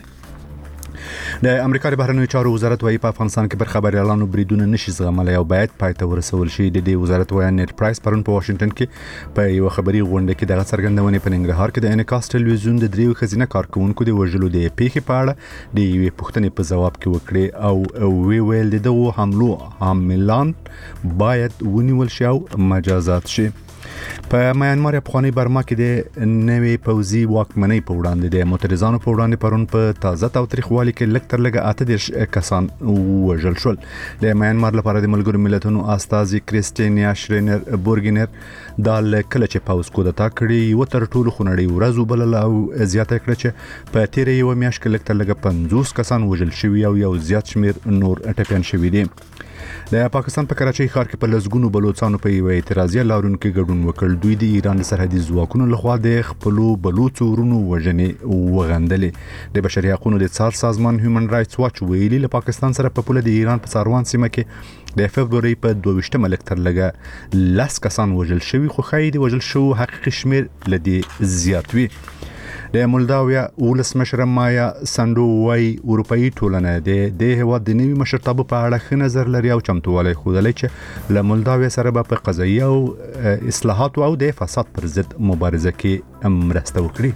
د امریکا د بهرنیو چارو وزارت وايي په افغانستان کې پر خبريالانو بریدونه نشي زغملای او باید پای ته ورسول شي. د دې وزارت وايي نت پرایس پرون په واشنگټن کې په یو خبري غونډه کې دغه څرګندونه په ننګرهار کې د انعکاس ټلویزیون د دریو خزینه کارکونکو د وژلو د پیښې په اړه د یوې پوښتنې په ځواب کې وکړي او وی ویل دغه حملو عاملان باید ونیول شي او مجازات شي. په میانمار افغاني برما کې د نوې پوځي واکمنۍ په وړاندې د معترضانو په وړاندې پرون په تازه تاوتریخوالي کې لکتر لګه اته دیرش کسان وژل شول. د میانمار لپاره د ملګرو ملتونو استازي کریسټینیا شرینر بورګینر دا کله چې پاوز کودتا کړی یو تر ټولو خنړی ورځ وبلل او زیاته کړ چې په تیر یو میاشت کې لکتر لګه پنځوس کسان وژل شوی او یو زیات شمیر نور ټپيان شوی دي. د پاکستان په کراچۍ ښار کې په لسګونو بلوچستانو په یو اعتراضي لارونکو ګډون وکړ. دوی د ایران د سرحدي ځواکونو لخوا د خپلو بلوچو ورونو وژنې وغندلې. د بشري حقوقو د څار سازمان هیومن رائټس واچ ویلي له پاکستان سره په پوله د ایران په ساروان سیمه کې د فبرवरी په دوه ویشتمه لکتر لګه لاس کسان وژل شوی خو خای دی وژل شو حقیقي شمیر لدی زیات وی. د مولداویا ولسمشر مایا ساندو وايي اروپאי ټولنه د د هیواد د نوي مشرتابه په اړه ښه نظر لري او چمتووالی ښودلی چې له مولداویا سره به په قضایي او اصلاحاتو او د فساد پر ضد مبارزه کې مرسته وکړي.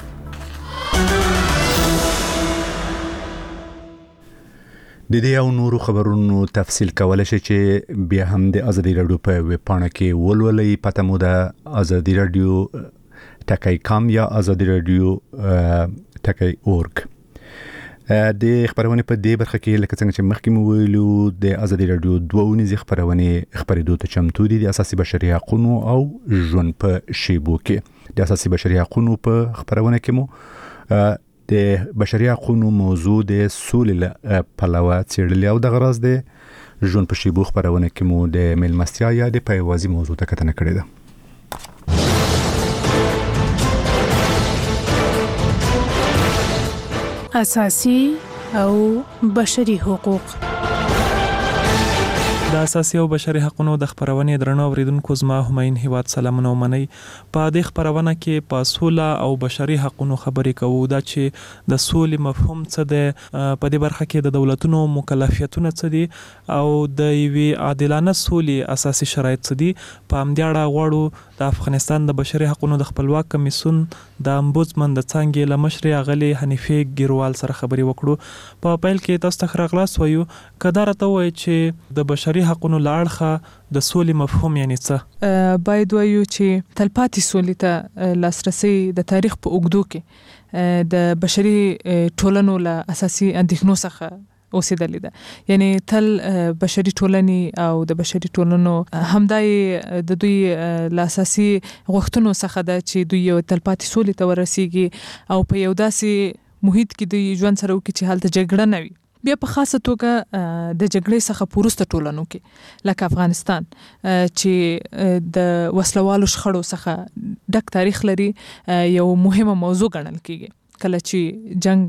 د دې او نورو خبرونو تفصیل کولای شي چې بیا هم د ازادي رادیو په ویب پاڼه کې ولولئ. پته مو د ازادي رادیو ټکی کام یا ازادي رادیو ټکی اورګ. د خبرونه په دې برخه کې لکه څنګه چې مخکې مو ویلو د ازادي رادیو دوه ونیزي خبرونه خبرېدو ته چمتو دي. د اساسي بشري حقوقو او ژوند په شیبو کې د اساسي بشري حقوقو په خبرونه کې مو د بشري حقوقو موضوع د سولې پلوه څېړلې او د غرض د ژوند په شیبو خبرونه کې مو د ملمستیا یا د پیوازي موضوع ته کتنه کړې ده. اساسي او بشري حقوق. د اساسي او بشري حقوقو د خبرونې درنو اوریدونکو زما هماین هیواد سلامونه ومنئ. په دې خبرونه کې په سوله او بشري حقوقو خبرې کوو دا چې د سولې مفهوم څه دی، په دې برخه کې د دولتونو مکلفیتونه څه دي او د یوې عادلانه سولې اساسي شرایط څه دي. په همدې اړه غواړو د افغانستان د بشري حقوقو د خپلواک کمیسیون د امبودسمن د څانګې له مشرې اغلې حنیفې ګیروال سره خبرې وکړو. په پیل کې تاسو ته راغلاس وایو کدا راته وایي چې د بشري حقوقو لاړخه د سولې مفهوم یعنی څه؟ باید وایو چې تلپاتې سولې ته لاسرسي د تاریخ په اوږدو کې د بشري ټولنو له اساسي اندېښنو څخه اوسېدلې ده. یعنی تل بشري ټولنې او د بشري ټولنو همدای د دوی له اساسي غوښتنو څخه ده چې دوی یو تلپاتې سولې ته ورسیږي او په یو داسې محیط کې دوی ژوند سره وکړي چې هلته جګړه نه وي. بیا په خاصه توګه د جګړې څخه په وروسته ټولنو کې لکه افغانستان چې د وسلوالو شخړو څخه ډک تاریخ لري یو مهمه موضوع ګڼل کېږي. کله چې جنگ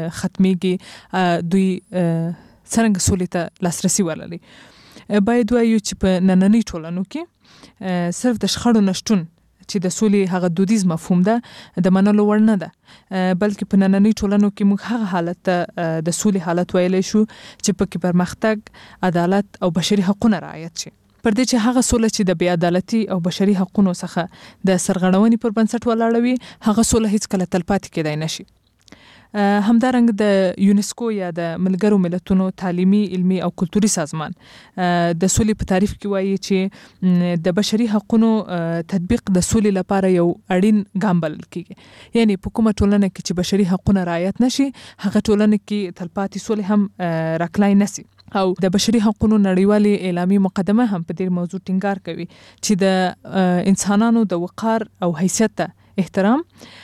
ختميږي دوی څنګه سولې ته لاسرسي ولري. باید وایو چې په نننۍ ټولنو کې صرف د شخړو نشټون چې د سولې هغه دودیز مفهوم ده د منلو وړ نه ده، بلکې په نننۍ ټولنو کې موږ هغه حالت ته د سولې حالت ویلی شو چې پکې پرمختګ، عدالت او بشري حقونه رعایت شي. پر دې چې هغه سوله چې د بې عدالتي او بشري حقونو څخه د سرغړونې پر بنسټ ولاړه وي، هغه سوله هیڅ کله تلپاتې کېدای نشي. همدارنګه د یونسکو یا د ملګرو ملتونو تعلیمي، علمي او کلتوري سازمان د سولې په تعریف کې وایي چې د بشري حقونو تطبیق د سولې لپاره یو اړین ګام بلل کېږي. یعنی په کومه ټولنه کې چې بشري حقونه رعایت نشي، هغه ټولنه کې تلپاتې سولې هم راکلای نشي. او د بشري حقونو نړیوالې اعلامیې مقدمه هم په دې موضوع ټینګار کوي چې د انسانانو د وقار او حیثیت ته احترام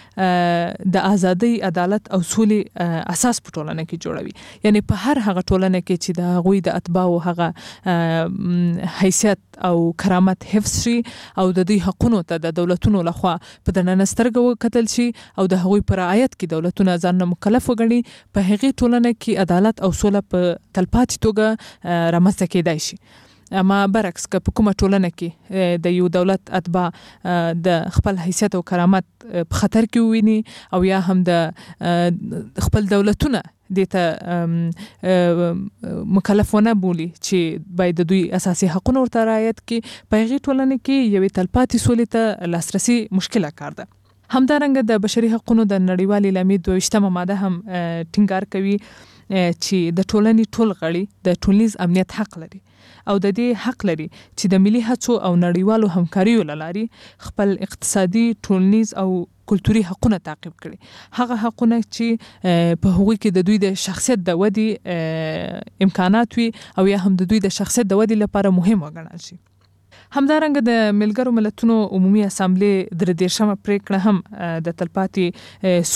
د ازادۍ، عدالت او سولې اساس په ټولنه کې جوړوي. یعنی په هر هغه ټولنه کې چې د هغوی د اتباعو هغه حیثیت او کرامت حفظ شي او د دوی حقونو ته د دولتونو لخوا په دننه سترګه وکتل شي او د هغوی په رعایت کې دولتونه ځانونه مکلف وګڼي، په هغې ټولنه کې عدالت او سوله په تلپاتې توګه رامنځته کېدای شي. اما برعکس که په کومه ټولنه کې د یو دولت اتباع د خپل حیثیت او کرامت په خطر کې وویني او یا هم د خپل دولتونه دې ته مکلف ونه بولي چې باید د دوی اساسي حقونه ورته رعایت کړي، په هغې ټولنه کې یوې تلپاتې سولې ته لاسرسي مشکله کار ده. همدارنګه د بشري حقونو د نړیوالې اعلامیې دوه ویشتمه ماده هم ټینګار کوي چې د ټولنې ټول غړي د ټولنیز امنیت حق لري او د دې حق لري چې د ملي هڅو او نړیوالو همکاریو له لارې خپل اقتصادي، ټولنیز او کلتوري حقونه تعقیب کړي. هغه حقونه چې په هغوی کې د دوی د شخصیت د ودې امکانات وي او یا هم د دوی د شخصیت د ودې لپاره مهم وګڼل شي. همدارنګه د ملګرو ملتونو عمومي اسامبلې درې دېرشمه پریکړه هم د تلپاتې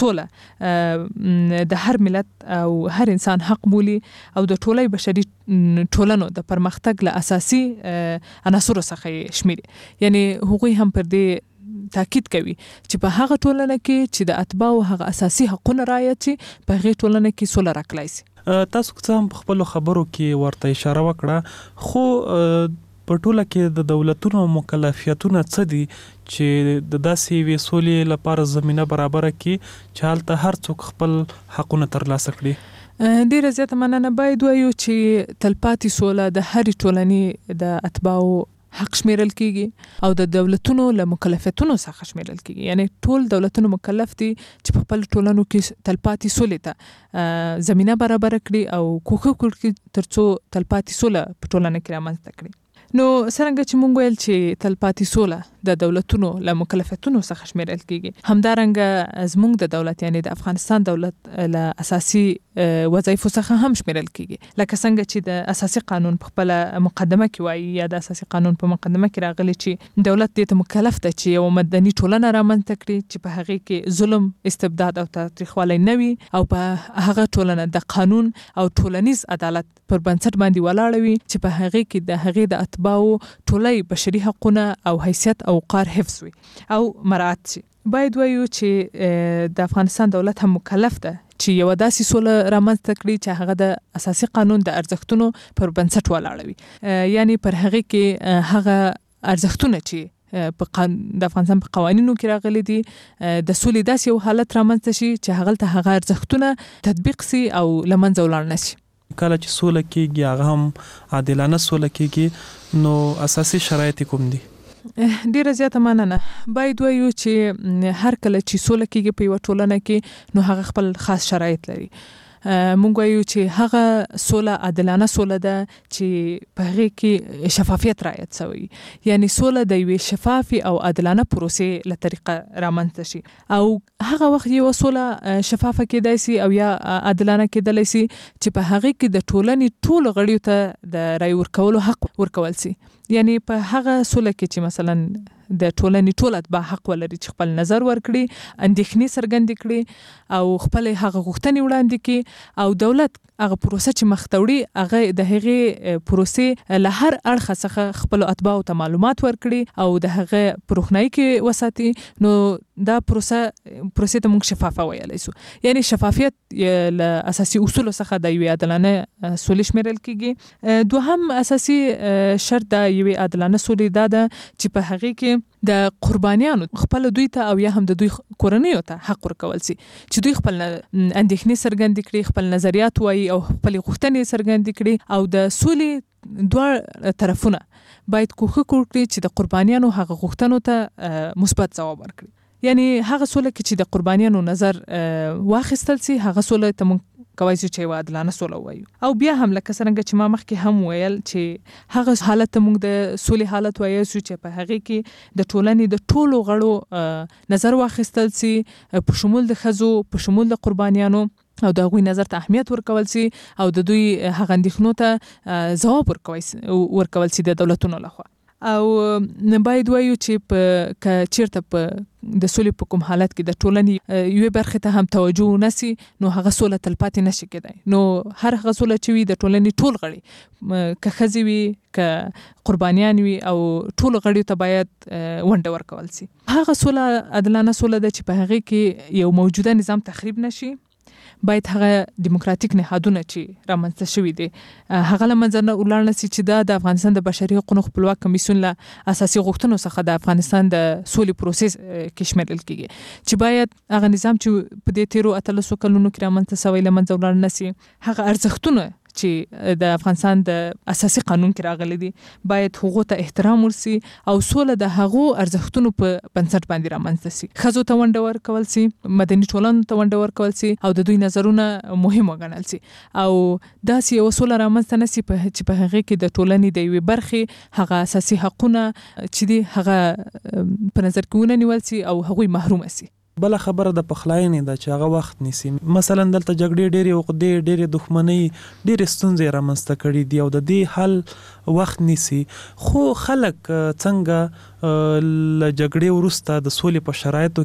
سوله د هر ملت او هر انسان حق بولي او د ټولۍ بشري ټولنو د پرمختګ له اساسي عناصرو څخه شمیري. یعنی هغوی هم پر دې تاکید کوي چې په هغه ټولنه کې چې د اتباعو هغه اساسي حقونه رعایت شي، په هغې ټولنه کې سوله راکلای شي. تاسو څه هم په خپلو خبرو کې ورته اشاره وکړه، خو په ټوله کې د دولتونو مکلفیتونه څه دي چې د داسې یوې سولې لپاره زمینه برابره کړي چې هلته هر څوک خپل حقونه ترلاسه کړي؟ ډیره زیاته مننه. باید وایو چې تلپاتې سوله د هرې ټولنې د اتباعو حق شمیرل کیږي او د دولتونو له مکلفیتونو څخه شمیرل کیږي. یعنی ټول دولتونو مکلف دي چې په خپل ټولنو کې تلپاتې سولې ته زمینه برابره کړي او کوښښ وکړي ترڅو تلپاتې سوله په ټولنه کې رامنځته کړي. نو څرنګه چې مونږ ویل چې تلپاتې سوله د دولتونو له مکلفیتونو څخه شمیرل کیږي، همدارنګه زموږ د دولت یعنی د افغانستان دولت له اساسي وظایفو څخه هم شمیرل کیږي. لکه څنګه چې د اساسي قانون په خپل مقدمه کې وایي یا د اساسي قانون په مقدمه کې راغلي چې دولت دې ته مکلف ده چې یو مدني ټولنه رامنځته کړي چې په هغې کې ظلم، استبداد او تاوتریخوالی نه وي او په هغه ټولنه د قانون او ټولنیز عدالت پر بنسټ باندې ولاړه وي چې په هغې کې د هغې د اتباعو ټولۍ بشري حقونه او حیثیت او وقار حفظ وي او مراعات شي. باید وایو چې د افغانستان دولت هم مکلف ده چې یو داسې سوله رامنځته کړي چې هغه د اساسي قانون د ارزښتونو پر بنسټ ولاړه وي. یعنی پر هغې کې هغه ارزښتونه چې په د افغانستان په قوانینو کې راغلي دي د سولې داسې یو حالت رامنځته شي چې هغلته هغه ارزښتونه تطبیق سي او له منځه ولاړ نه شي. کله چې سوله کېږي هغه هم عادلانه سوله کېږي، نو اساسي شرایط کوم دي؟ ډیره زیاته مننه. باید وایو چې هر کله چې سوله کېږي په یوه ټولنه کې نو هغه خپل خاص شرایط لري. مونږ وایو چې هغه سوله عادلانه سوله ده چې په هغه کې شفافیت رعایت شوی، یعنی سوله د یوې شفافي او عادلانه پروسې له طریقه رامنځته شي او هغه وخت یو سوله شفافه کېدای شي او یا عادلانه کېدلی شي چې په هغه کې د ټولنې ټولو غړیو ته د رای ورکولو حق ورکول شي. یعنی په هغه سوله کې چې مثلا د ټولنې ټول اتباع حق ولري چې خپل نظر ورکړي، اندېښنې څرګندې کړي او خپل هغه غوښتنې وړاندې کړي او دولت هغه پروسه چې مخ ته وړي هغه د هغې پروسې له هر اړخه څخه خپلو اتباعو ته معلومات ورکړي او د هغه په روښنایي کې وساتي. نو دا پروسه پروسې ته موږ شفافه ویلی سو. یعنی شفافیت له اساسي اصولو څخه د یوې عادلانه سولې شمیرل کېږي. دوهم اساسي شرط د یوې عادلانه سولې دا ده چې په هغې کې د قربانیانو خپل دوی ته او یا هم د دوی کورنیو ته حق ورکول سي چې دوی خپل اندېښنې څرګندې کړي، خپل نظریات وایي او خپل غوښتنې څرګندې کړي او د سولې دوه طرفونه باید کوښښ وکړي چې د قربانیانو هغه غوښتنو ته مثبت ځواب ورکړي. یعنی هغه سوله کې چې د قربانیانو نظر واخیستل سي هغه سوله ته موږ کوای شو چې عادلانه سوله وایو. او بیا هم لکه څرنګه چې ما مخکې هم ویل چې هغه حالت ته موږ د سولې حالت وایو چې په هغې کې د ټولنې د ټولو غړو نظر واخیستل سي په شمول د ښځو، په شمول د قربانیانو او د هغوی نظر ته اهمیت ورکول سي او د دوی هغه اندېښنو ته ځواب ورکول سي د دولتونو لخوا. او باید وایو چې په که چیرته په د سولې په کوم حالت کې د ټولنې یوې برخې ته هم توجه نسی نو هغه سوله تلپاتې نشي کېدای. نو هر هغه سوله چې وي د ټولنې ټول غړي که ښځې وي که قربانیان وي او ټول غړیو ته باید ونډه ورکول سي. هغه سوله عادلانه سوله ده چې په هغې کې یو موجوده نظام تخریب نشي. باید هغه دیموکراتیک نهادونه چې رامنځته شوي دي هغه له منځه نه ولاړ نه سي چې دا د افغانستان د بشري حقوقو خپلواک کمیسیون له اساسي غوښتنو څخه د افغانستان د سولې پروسس کې شمیرل کېږي چې باید هغه نظام چې په دې تیرو اتلسو کلونو کې رامنځته شوی له منځه ولاړ نه سي. هغه ارزښتونه چې د افغانستان د اساسي قانون کې راغلي دي باید هغو ته احترام ورسي او سوله د هغو ارزښتونو په بنسټ باندې رامنځته سي. ښځو ته ونډه ورکول سي، مدني ټولنو ته ونډه ورکول سي او د دوی نظرونه مهم وګڼل سي او داسې یوه سوله رامنځته نه سي چې په هغې کې د ټولنې د یوې برخې هغه اساسي حقونه چې دي هغه په نظر کې ونه نیول سي او هغوی محرومه سي. بل خبره د پخلاینې ده چې هغه وخت نیسي. مثلا دلته جګړې ډېرې عقدې، ډېرې دښمنۍ، ډېرې ستونزې رامنځته کړي دي او د دې حل وخت نیسي. خو خلک څنګه له جګړې وروسته د سولې په شرایطو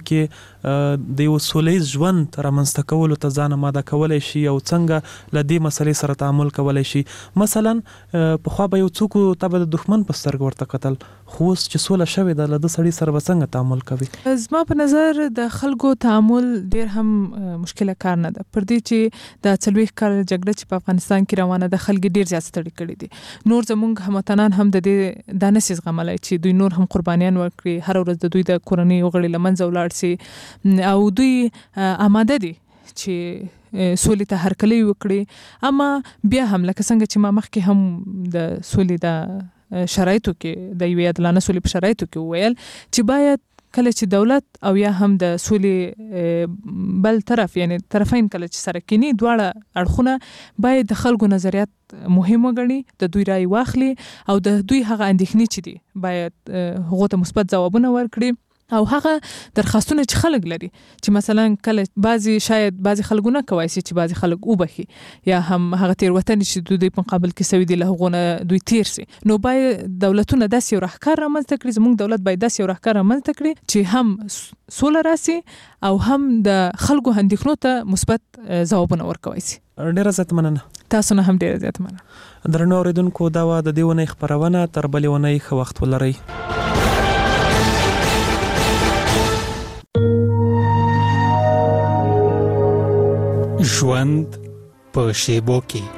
کې د یو سولیز ژوند رامنځته کولو ته ځان آماده کولی شي او څنګه له دې مسلې سره تعامل کولی شي. مثلا پخوا به یو څوک ته به د دښمن په سترګه ورته کتل، خو اوس چې سوله شوې ده له ده سړي سره به څنګه تعامل کوي؟ زما په نظر د خلکو تعامل ډیر هم مشکله کار نه ده. پر دې چې د څلوېښت کاله جګړه چې په افغانستان کې روانه ده خلک ډیر زیات ستړي کړي دي. نور زموږ هموطنان هم د دې دا نشي زغملی چې دوی نور هم قربانیان ورکړي، هر ورځ د دوی د کورنۍ غړي له منځه ولاړ سي او دوی آماده دي چې سولې ته هرکلی وکړي. اما بیا هم لکه څنګه چې ما مخکې هم د سولې د شرایطو کې د یوې عادلانه سولې په شرایطو کې وویل چې باید کله چې دولت او یا هم د سولې بل طرف یعنی طرفین کله چې سره کینی دواړه اړخونه باید د خلکو نظریات مهم وګڼي، د دوی رای واخلي او د دوی هغه اندېښنې چې دي باید هغو ته مثبت ځوابونه ورکړي او هغه درخواستونه چې خلک لري چې مثلا کله بعضی شاید بعضی خلک نه کوي چې بعضی خلک وبخي یا هم هغه تیروتنې چې د دوی په مقابل کې سوي دي له هغونه دوی تیر سي. نو باید دولتونه داسې یو راهکار رامنځته کړي، زموږ دولت باید داسې یو راهکار رامنځته کړي چې هم سوله راسي او هم د خلکو اندېښنو ته مثبت ځوابونه ورکوي سي. ډیره زیات مننه. تاسو نه هم ډیره زیات مننه. درنو اوریدونکو دا و د دې اونۍ خپرونه. تر بلې اونۍ ښه وخت ولرئ. ژوند په شیبو کې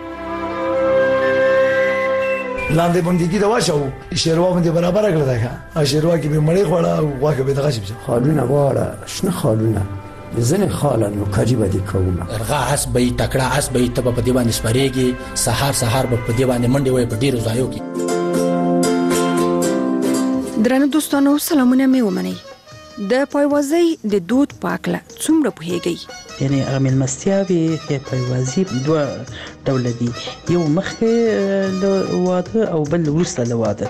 لاندې باندې دا واچو شیروا باندې برابر کړل دا شیروا کې به مړې خوړه او واکه به دغه شي خالونه واړه شنه خالونه زنه خاله نو کاجی باندې کومه ارغا اس به تکړه اس به ته په دې باندې سپریږي سحر سحر په دې باندې منډي وای په ډیرو ځایو کې. درنو دوستانو سلامونه مې ومنئ. د پایوازۍ د دود پاکله څومره پوهیږئ؟ یعنی هغه مېلمستیاوې د پایوازي دوه ډوله دي، یو مخکې له واده او بل وروسته له واده.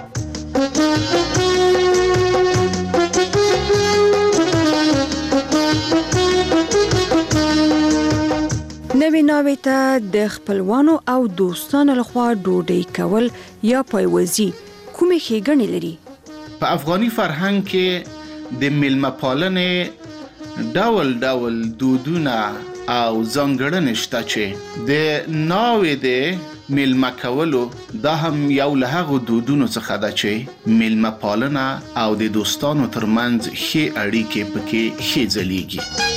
نوې ناوې ته د خپلوانو او دوستانو لخوا ډوډۍ کول یا پایوازي کومې ښېګڼې لري؟ په افغاني فرهنګ کې د میلمه پالنې ډول ډول دودونه او ځانګړنې شته چې د ناوې د میلمه کولو دا هم یو له هغو دودونو څخه ده چې میلمه پالنه او د دوستانو ترمنځ ښې اړیکې پکې ښې ځلیږي.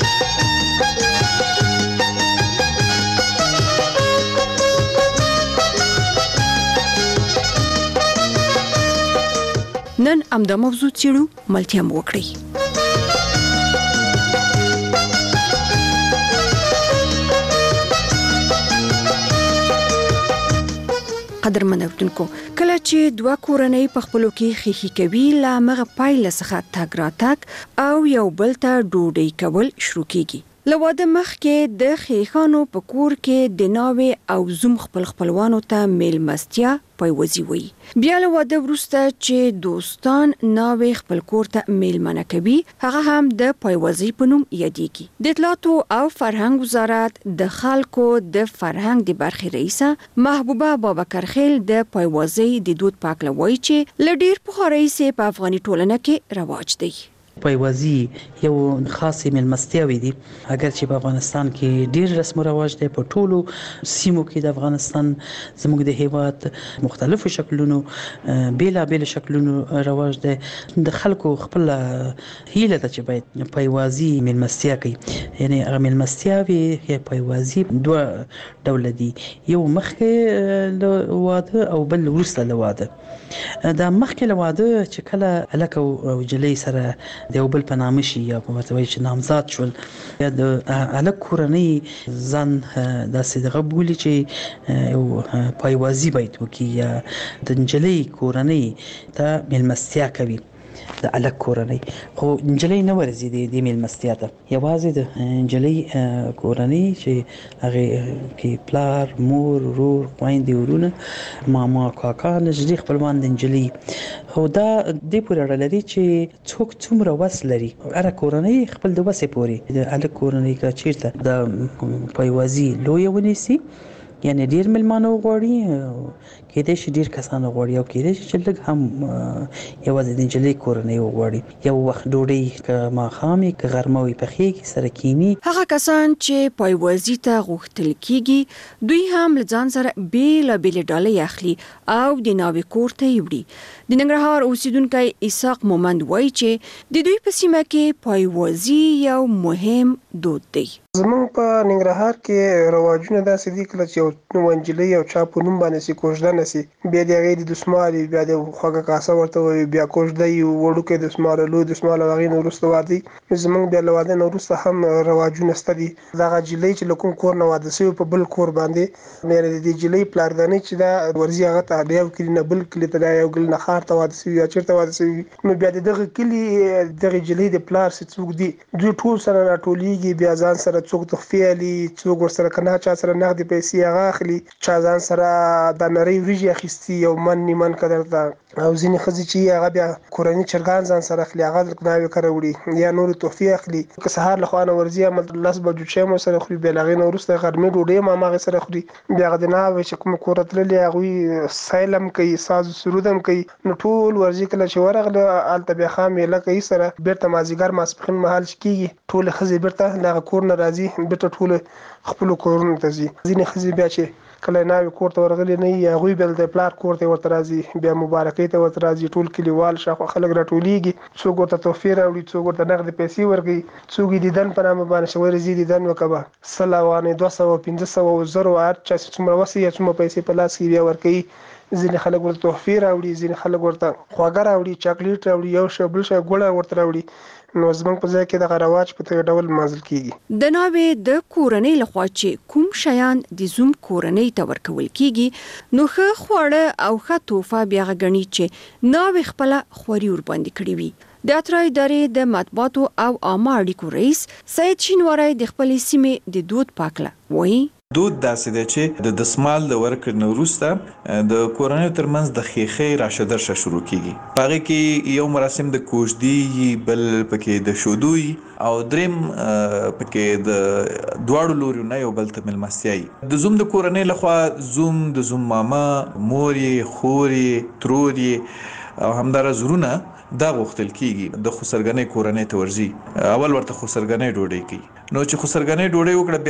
نن امدا موضوع چیرو ملتیا مو وکړئ. قدرمن اورېدونکو، کله چې دوه کورنۍ په خپلو کې خیخي کوي، له همغه پایله څخه تګ راتګ او یو بل ته ډوډۍ کول شروع کیږي. له واده مخکې د خیخانو په کور کې د ناوې او زوم خپل خپلوانو ته میلمستیا پایوازي وي. بیا له واده وروسته چې دوستان ناوې خپل کور ته میلمنه کوي، هغه هم د پایوازي په نوم یادېږي. د اطلاعاتو او فرهنګ وزارت د خلکو د فرهنګ د برخې رئیسه محبوبه بابکرخیل د پایوازي د دود پاکله وایي چې له ډېر پخوا راهیسې په افغاني ټولنه کې رواج دی. پایوازي یو خاصې مېلمستیاوې دي، اگر چې په افغانستان کې ډېر رسم و رواج دی. په ټولو سیمو کې د افغانستان زموږ د هیواد مختلفو شکلونو بېلابېل شکلونو رواج دی. د خلکو خپل هیله ده چې باید پایوازي مېلمستیا کوي. یعنی هغه مېلمستیاوې یا پایوازي دوه ډوله دي، یو مخکې له واده او بل وروسته له واده. دا مخکې له واده چې کله هلک او نجلۍ سره د یو بل په نامه شي یا په ورته وایي چې نامزاد شول، یا د هلک کورنۍ ځان داسې دغه بولي چې یو پایوازي باید وکړي، یا د نجلۍ کورنۍ ته میلمستیا کوي د هلک کورنۍ. خو نجلۍ نه ورځي دې میلمستیا ته، یوازې د نجلۍ کورنۍ چې هغې کې پلار، مور، ورور، خویندې، ورونه، ماما، کاکا، نږدې خپلوان د نجلۍ. خو دا دې پورې اړه لري چې څوک څومره وس لري. هره کورنۍ خپل د وسې پورې. د هلک کورنۍ که چېرته د پایوازي لویه ونیسي، یعنی ډیر ملمانه وغواړي، کېدای شي ډیر کسان وغواړي، او کېدای شي چې لږ هم یوازې د نجلۍ کورنۍ وغواړي. یو وخت ډوډۍ که ماښام وي که غرمه وي پخېږي، سره کینی. هغه کسان چې پایوازي ته غوښتل کیږي، دوی هم له ځان سره بېلابېلې ډالۍ اخلي او د ناوې کور ته یې وړي. د ننګرهار اوسیدونکی اسحاق مومند وایي چې د دوی په سیمه کې پایوازي یو مهم دود دی. زمونږ په ننګرهار کې رواجونه داسې دي، کله چې یو نجلۍ او چا په نوم باندې سي کوژده سي، بیا د هغې د دسمال بیا د خوږه کاسه ورته وایي، بیا کوژده یي، وړوکی دسمال، لوی دسمال، او هغې نه وروسته واده وي. زمونږ بیا له واده نه وروسته هم رواجونه شته دي. دغه نجلۍ چې له کوم کور نه واده شوې په بل کور باندې، یعنې د دې نجلۍ پلارګانۍ چې دا ورځي هغه ته د یو کلي نه بل کلي ته، د یو کلي نه ښار ته واده شوي یا چېرته واده شوي، نو بیا د دغه کلي دغې نجلۍ د پلار چې څوک دي، دوی ټول سره راټولېږي، بیا ځان سره څوک تحفې علي، څوک ورسره که نه چا سره نغدې پیسې هغه اخلي، چا ځان سره د نرۍ وریجې اخیستي یو من نیمن که درته، او ځینې ښځې چې هغه بیا کورني چرګان ځان سره اخلي، هغه ناوې کره وړي یا نورې تحفې اخلي. که سهار له خوا نه ورځي هملته لس بجو چای مو سره خوري، بیا له هغې نه وروسته غرمې ډوډۍ هم هماغې سره خوري. بیا هغه د ناوې چې کوم کور ته تللي هغوی سیل هم کوي، ساز و سرود هم کوي. نو ټول ورځي کله چې ورغله هلته بیا ښه میله کوي سره، بېرته مازدیګر ماسپښین مهال چې کېږي، ټولې ښځې بېرته له هغه کور نه راځي، بېرته ټولې خپلو کورونو ته ځي. ځینې ښځې بیا چې کله ناوې کور ته ورغلي نه وي، هغوی بیا د پلار کور ته ورته راځي، بیا مبارکۍ ته ورته راځي. ټول کلیوال شاوخوا خلک راټولېږي، څوک ورته تحفې راوړي، څوک ورته نغدې پیسې ورکوي، څوک یې دیدن په نامه باندې چې ورځي دیدن وکړه، سل افغانۍ، دوه سوه، پنځه سوه، زرو، هر چا چې څومره وس یا څومره پیسې په لاس کې بیا ورکوي. ځینې خلک ورته تحفې راوړي، ځینې خلک ورته خواږه راوړي، چاکلیټ راوړي، یو شی بل شی ګوړه ورته راوړي. نو زموږ په ځای کې دغه رواج په دغه ډول لمانځل کېږي. د ناوې د کورنۍ لخوا چې کوم شیان د زوم کورنۍ ته ورکول کېږي، نو ښه خواړه او ښه تحفه بیا هغه ګڼي چې ناوې خپله خواري ورباندې کړې وي. د اترا ادارې د مطبوعاتو او عامه اړیکو رئیس سید شینواری د خپلې سیمې د دود پاکله وایي دود داسې دی چې د دسمال د ورکړې نه وروسته د کورنیو ترمنځ د خیخۍ راشه درشه شروع کیږي. په هغې کې یو مراسم د کوژدې بل پکې د شودو او دریم پکې د دواړو لوریو نه یو بل ته مېلمستیا وي. د زوم د کورنۍ لخوا زوم د زوم ماما مور یې خور یې ترور یې او همدارا زرونه دا غوښتل کیږي د خسرګنۍ کورنۍ ته ورځي. اول ورته خسرګنۍ ډوډۍ کوي. نو چې خسرګنۍ ډوډۍ وکړه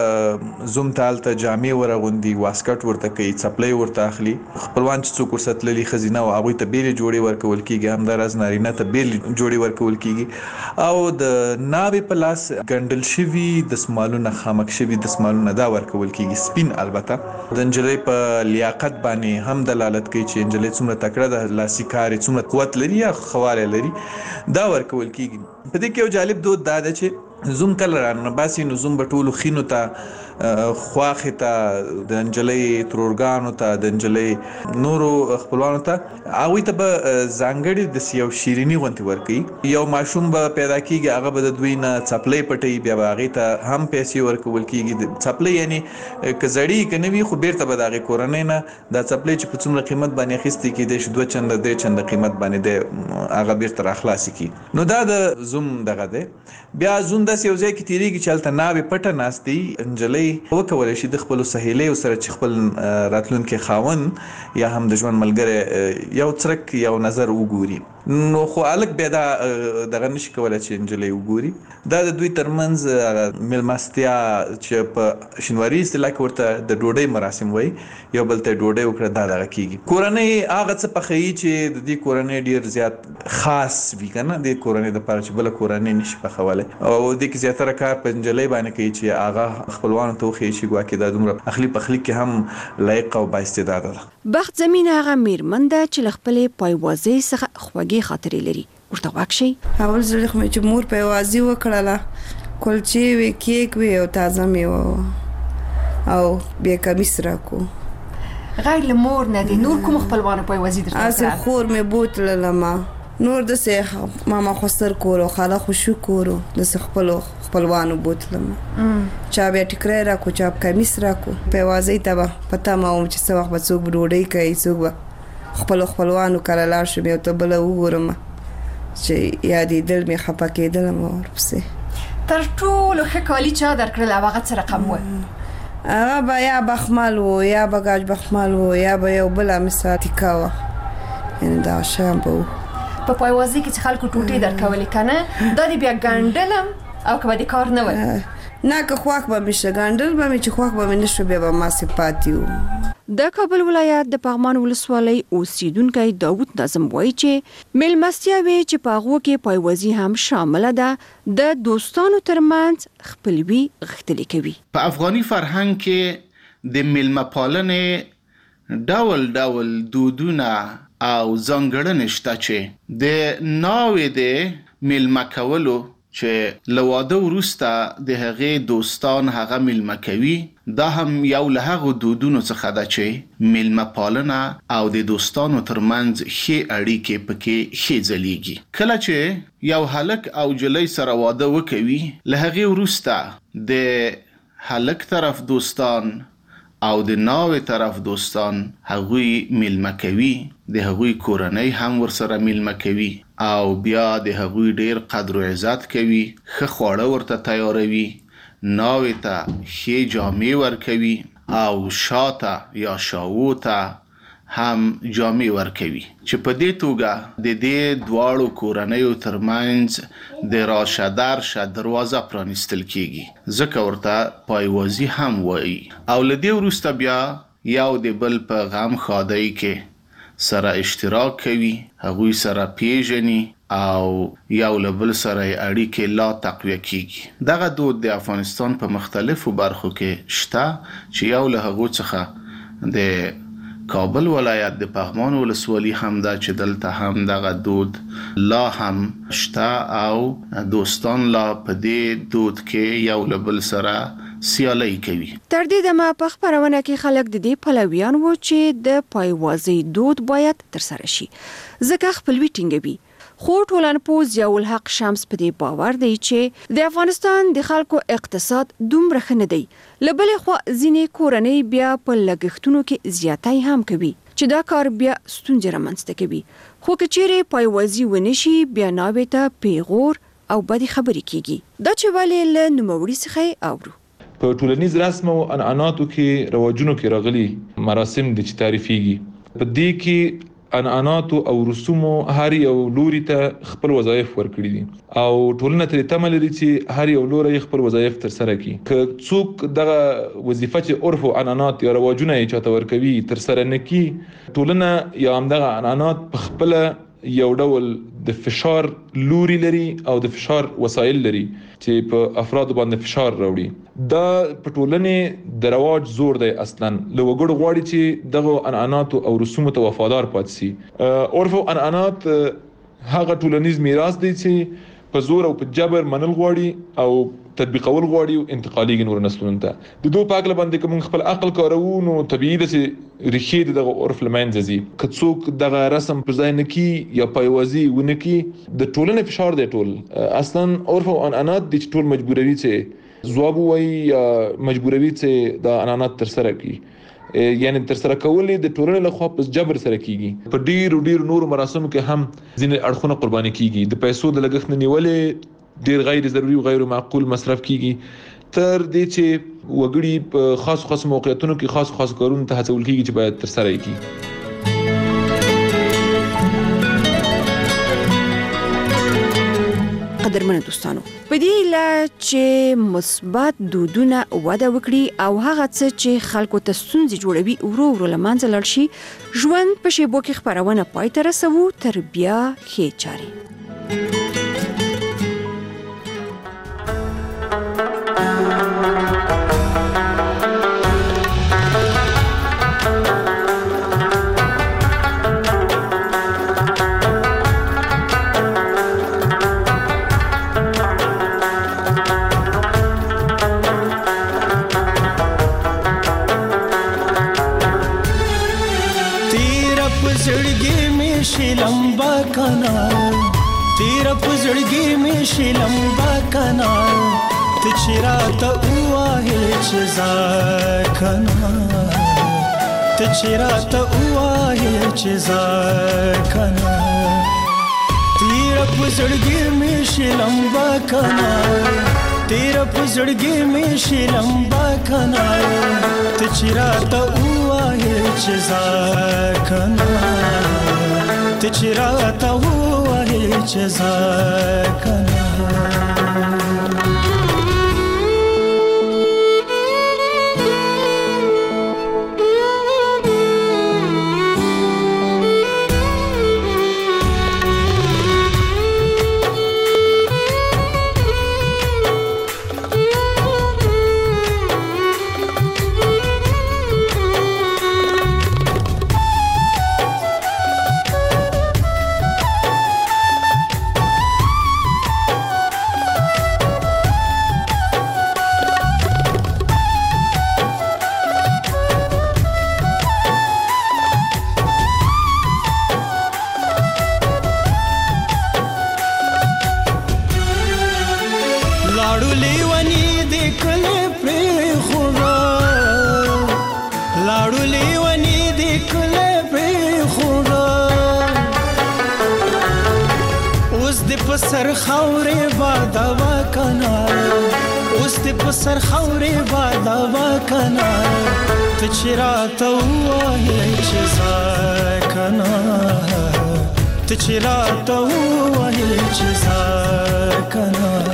بیا زوم تال ته جامې ورغوندي واسکټ ورته کوي څپلۍ ورته اخلي. خپلوان چې څوک ورسره تللي ښځینه او هغوی ته بیلې جوړې ورکول کیږي. همداراز نارینه ته بیلې جوړې ورکول کیږي او د ناوې په لاس ګنډل شوي دسمالونه خامک شوي دسمالونه دا ورکول کیږي. سپین البته د نجلۍ په لیاقت باندې هم دلالت کوي چې نجلۍ څومره تکړه ده لاسي کار یې څومره قوت لري یا خواله لري دا ورکول کیږي. په دې کې یو جالب دود دا ده چې زوم کله رانه باسي نو زوم به ټولو خینو ته خواخې ته د نجلۍ ترورګانو ته د نجلۍ نورو خپلوانو ته هغوی ته به ځانګړې داسې یو شیریني غوندې ورکوي. یو ماشوم به پیدا کیږي هغه به د دوی نه څپلۍ پټوي بیا به هغې ته هم پیسې ورکول کیږي. څپلۍ یعنې که زړې که نه وي خو بیرته به د هغې کورنۍ نه دا څپلۍ چې په څومره قیمت باندې اخیستې کیدای شي دوه چنده درې چنده قیمت باندې دی هغه بیرته راخلاصې کړي. نو دا د زوم دغه دی. بیا زوم داسې یو ځای کې تېرېږي چې هلته ناوې پټه ناست دی. نجلۍ وکولی شي د خپلو سهیلیو سره چې خپل راتلونکی خاوند یا هم د ژوند ملګری یو څرک یو نظر وګوري. نو خو هلک بیا دا دغه نشي کولی چې نجلۍ وګوري. دا د دوی ترمنځ مېلمستیا چې په شینواري اصطلاح کې ورته د ډوډۍ مراسم وایي یو بل ته ډوډۍ وکړه دا دغه کیږي. کورنۍ هغه څه پخوي چې د دې کورنۍ ډېر زیات خاص وي که نه د کورنۍ دپاره چې بله کورنۍ نشي پخولی او دې کې زیاتره کار په نجلۍ باندې کوي چې هغه خپلوانو ته وښیي چې ګواکې دا دومره اخلي پخلي کې هم لایق او بااستعداده ده. بخت زمین هغه میرمن ده چې له خپلې پایوازۍ څخه خوږې خاطرې لري. ورته غوږ شئ. اول زړه خو مې چې مور پایوازي وکړله کلچې وې کیک وې او تازه میوه او بیا کمیس راکو. غیر له مور نه دي نور کوم خپلوانو پایوازي درته وکړه؟ اصل خور مې بوتلله ما نور داسې ماما خسر کور او خاله خوشو کور داسې خپلو خپلوانو بوتلم. چا بیا ټیکری راکو چا کمیس راکو. پایوازۍ ته به په تمه وم چې څه وخت به څوک ډوډۍ کوي څوک به خپلو خپلوانو کله لاړ شم یو ته بله وګورم چې یادېدل مې خفه کېدلم ورپسې. تر ټولو ښه کالي چا درکړل او هغه څه رقم و؟ هغه به یا بخمل و یا به ګاج بخمل و یا به یو بله مثال تیکه وه یعنې دغه شیان به و. په پایوازۍ کې چې خلکو ټوټې درکولې که نه دا دې بیا ګنډلم او که به د کار نه وی؟ نه که خوښ به مې شه ګنډل به مې چې خوښ به مې نه شو بیا به ماسې پاتې وو. د کابل ولایت د پغمان ولسوالۍ اوسیدونکی داود نظم وایي چې میلمستیاوې چې په هغو کې پایوازي هم شامله ده د دوستانو ترمنځ خپلوي غښتلې کوي. په افغاني فرهنګ کې د میلمه پالنې ډول ډول دودونه او ځانګړنې شته چې د ناوې د میلمه کولو چې له واده وروسته د هغې دوستان هغه میلمه کوي دا هم یو له هغو دودونو څخه ده چې میلمه پالنه او د دوستانو ترمنځ ښې اړیکې پکې ښې ځلیږي. کله چې یو هلک او جلۍ سره واده وکوي له هغې وروسته د هلک طرف دوستان او د ناوې طرف دوستان هغوی میلمه کوي د هغوی کورنۍ هم ورسره میلمه کوي او بیا د هغوی ډیر قدر و عزت کوي ښه خواړه ورته تیاروي ناوې ته ښې جامې ورکوي او شاته یا شاوو ته هم جامې ورکوي چې په دې توګه د دې دواړو کورنیو ترمنځ د راشه درشه دروازه پرانیستل کیږي ځکه ورته پایوازي هم وایي او له دې وروسته بیا یو د بل په غم ښادۍ کې سره اشتراک کوي هغوی سره پیژني او یو له بل سره اړیکې لا تقویه کیږي. دغه دود د افغانستان په مختلفو برخو کې شته چې یو له هغو څخه د کابل ولایت د پغمان ولسوالي هم ده چې دلته هم دغه دود لا هم شته او دوستان لا په دې دود کې یو له بل سره سیالي کوي. تر دې دمه په خپرونه کې خلک د دې پلویان وو چې د پایوازۍ دود باید ترسره شي ځکه خپلوي ټینګوي خو ټولنپوه ضیاء الحق شمس په دې باور دی چې د افغانستان د خلکو اقتصاد دومره ښه نه دی. له بلې خوا ځینې کورنۍ بیا په لګښتونو کې زیاتی هم کوي چې دا کار بیا ستونزې رامنځته کوي. خو که چیرې پایوازي ونه شي بیا ناوې ته پیغور او بدې خبرې کیږي. دا چې ولې له نوموړي څخه اورو. په ټولنیز رسم او عنعناتو کې رواجونو کې راغلي مراسم د چې تعریفيږي. په دې کې عنعناتو او رسومو هر یو لوري ته خپل وظایف ورکړي دي او ټولنه ترې تمه لري چې هر یو لوري خپل وظایف تر سره کړي. که څوک دغه وظیفه چې عرف او عنعنات یا رواجونه یې چاته ورکوي تر سره نه کړي، ټولنه یا هم دغه عنعنات په خپل یو ډول د فشار لوري لري او د فشار وسایل لري چې په افراد باندې فشار راوړي. دا په ټولنې د رواج زور دی اصلا له وګړو غواړي چې دغه عنعنات او رسوم ته وفادار پاتې شي. عرف او عنعنات هغه ټولنیز میراث دی چې په زور او په جبر منل غواړي او تطبیقول غواړي او انتقالي نور نسلونو ته. د دوه پاک لباندې کوم خپل عقل کارو نو طبيعي ده چې ریښې دغه عرف لمنځه ځي. که څوک دغه رسم پر ځای نه کی یا پایوازي ونه کی د ټولنې فشار دی. ټول اصلا عرف او عنعنات د ټول مجبوروي چې ځواب وایي یا مجبوروي چې د عنعنات تر سره کی، یعنی تر سره کولې د ټولنې له خوا په جبر سره کیږي. په ډیر ډیر نور مراسمو کې هم ځینې اړخونه قرباني کیږي. د پیسو د لګښت نه نیولې ډیر غیر ضروري او غیر معقول مصرف کیږي تر دې چې وګړي په خاص خاص موقعیتونو کې خاص خاص کارونه ته هڅول کیږي چې باید تر سره کړي. قدرمنو دوستانو، په دې لا چې مثبت دودونه وده وکړي او هغه څه چې خلکو ته ستونزې جوړوي ورو ورو له منځه لاړ شي، ژوند په شیبو کې خپرونه پای ته رسوو. تر بیا ښې چارې. लंबा कनाल तेरा पुजड़गी में शे लंबा कनाल तिचरा तो हुआ है चिजा कनाल तिचरा तो हुआ है चिजा कनाल तेरा पुजड़गी में शे लंबा कनाल तेरा पुजड़गी में शे लंबा कनाल तिचरा तो हुआ है चिजा कनाल तिचरा तो हुआ है चिजा कनाल. सर खौरे बादवा कनाल उस दे सर खौरे बादवा कनाल तिचरा तो हुआ है चिजा कनाल तिचरा तो हुआ है चिजा कनाल.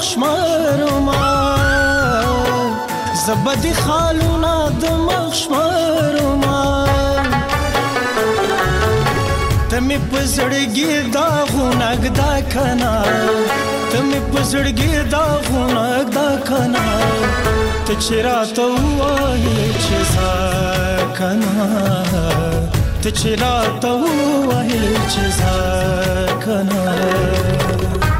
مخشمرما زبدي خالونا د مخشمرما تمي پزړګي دا غونګ دا کنا تمي پزړګي دا غونګ دا کنا ته چیرته وایې چې زا کنا ته چیرته وایې چې زا کنا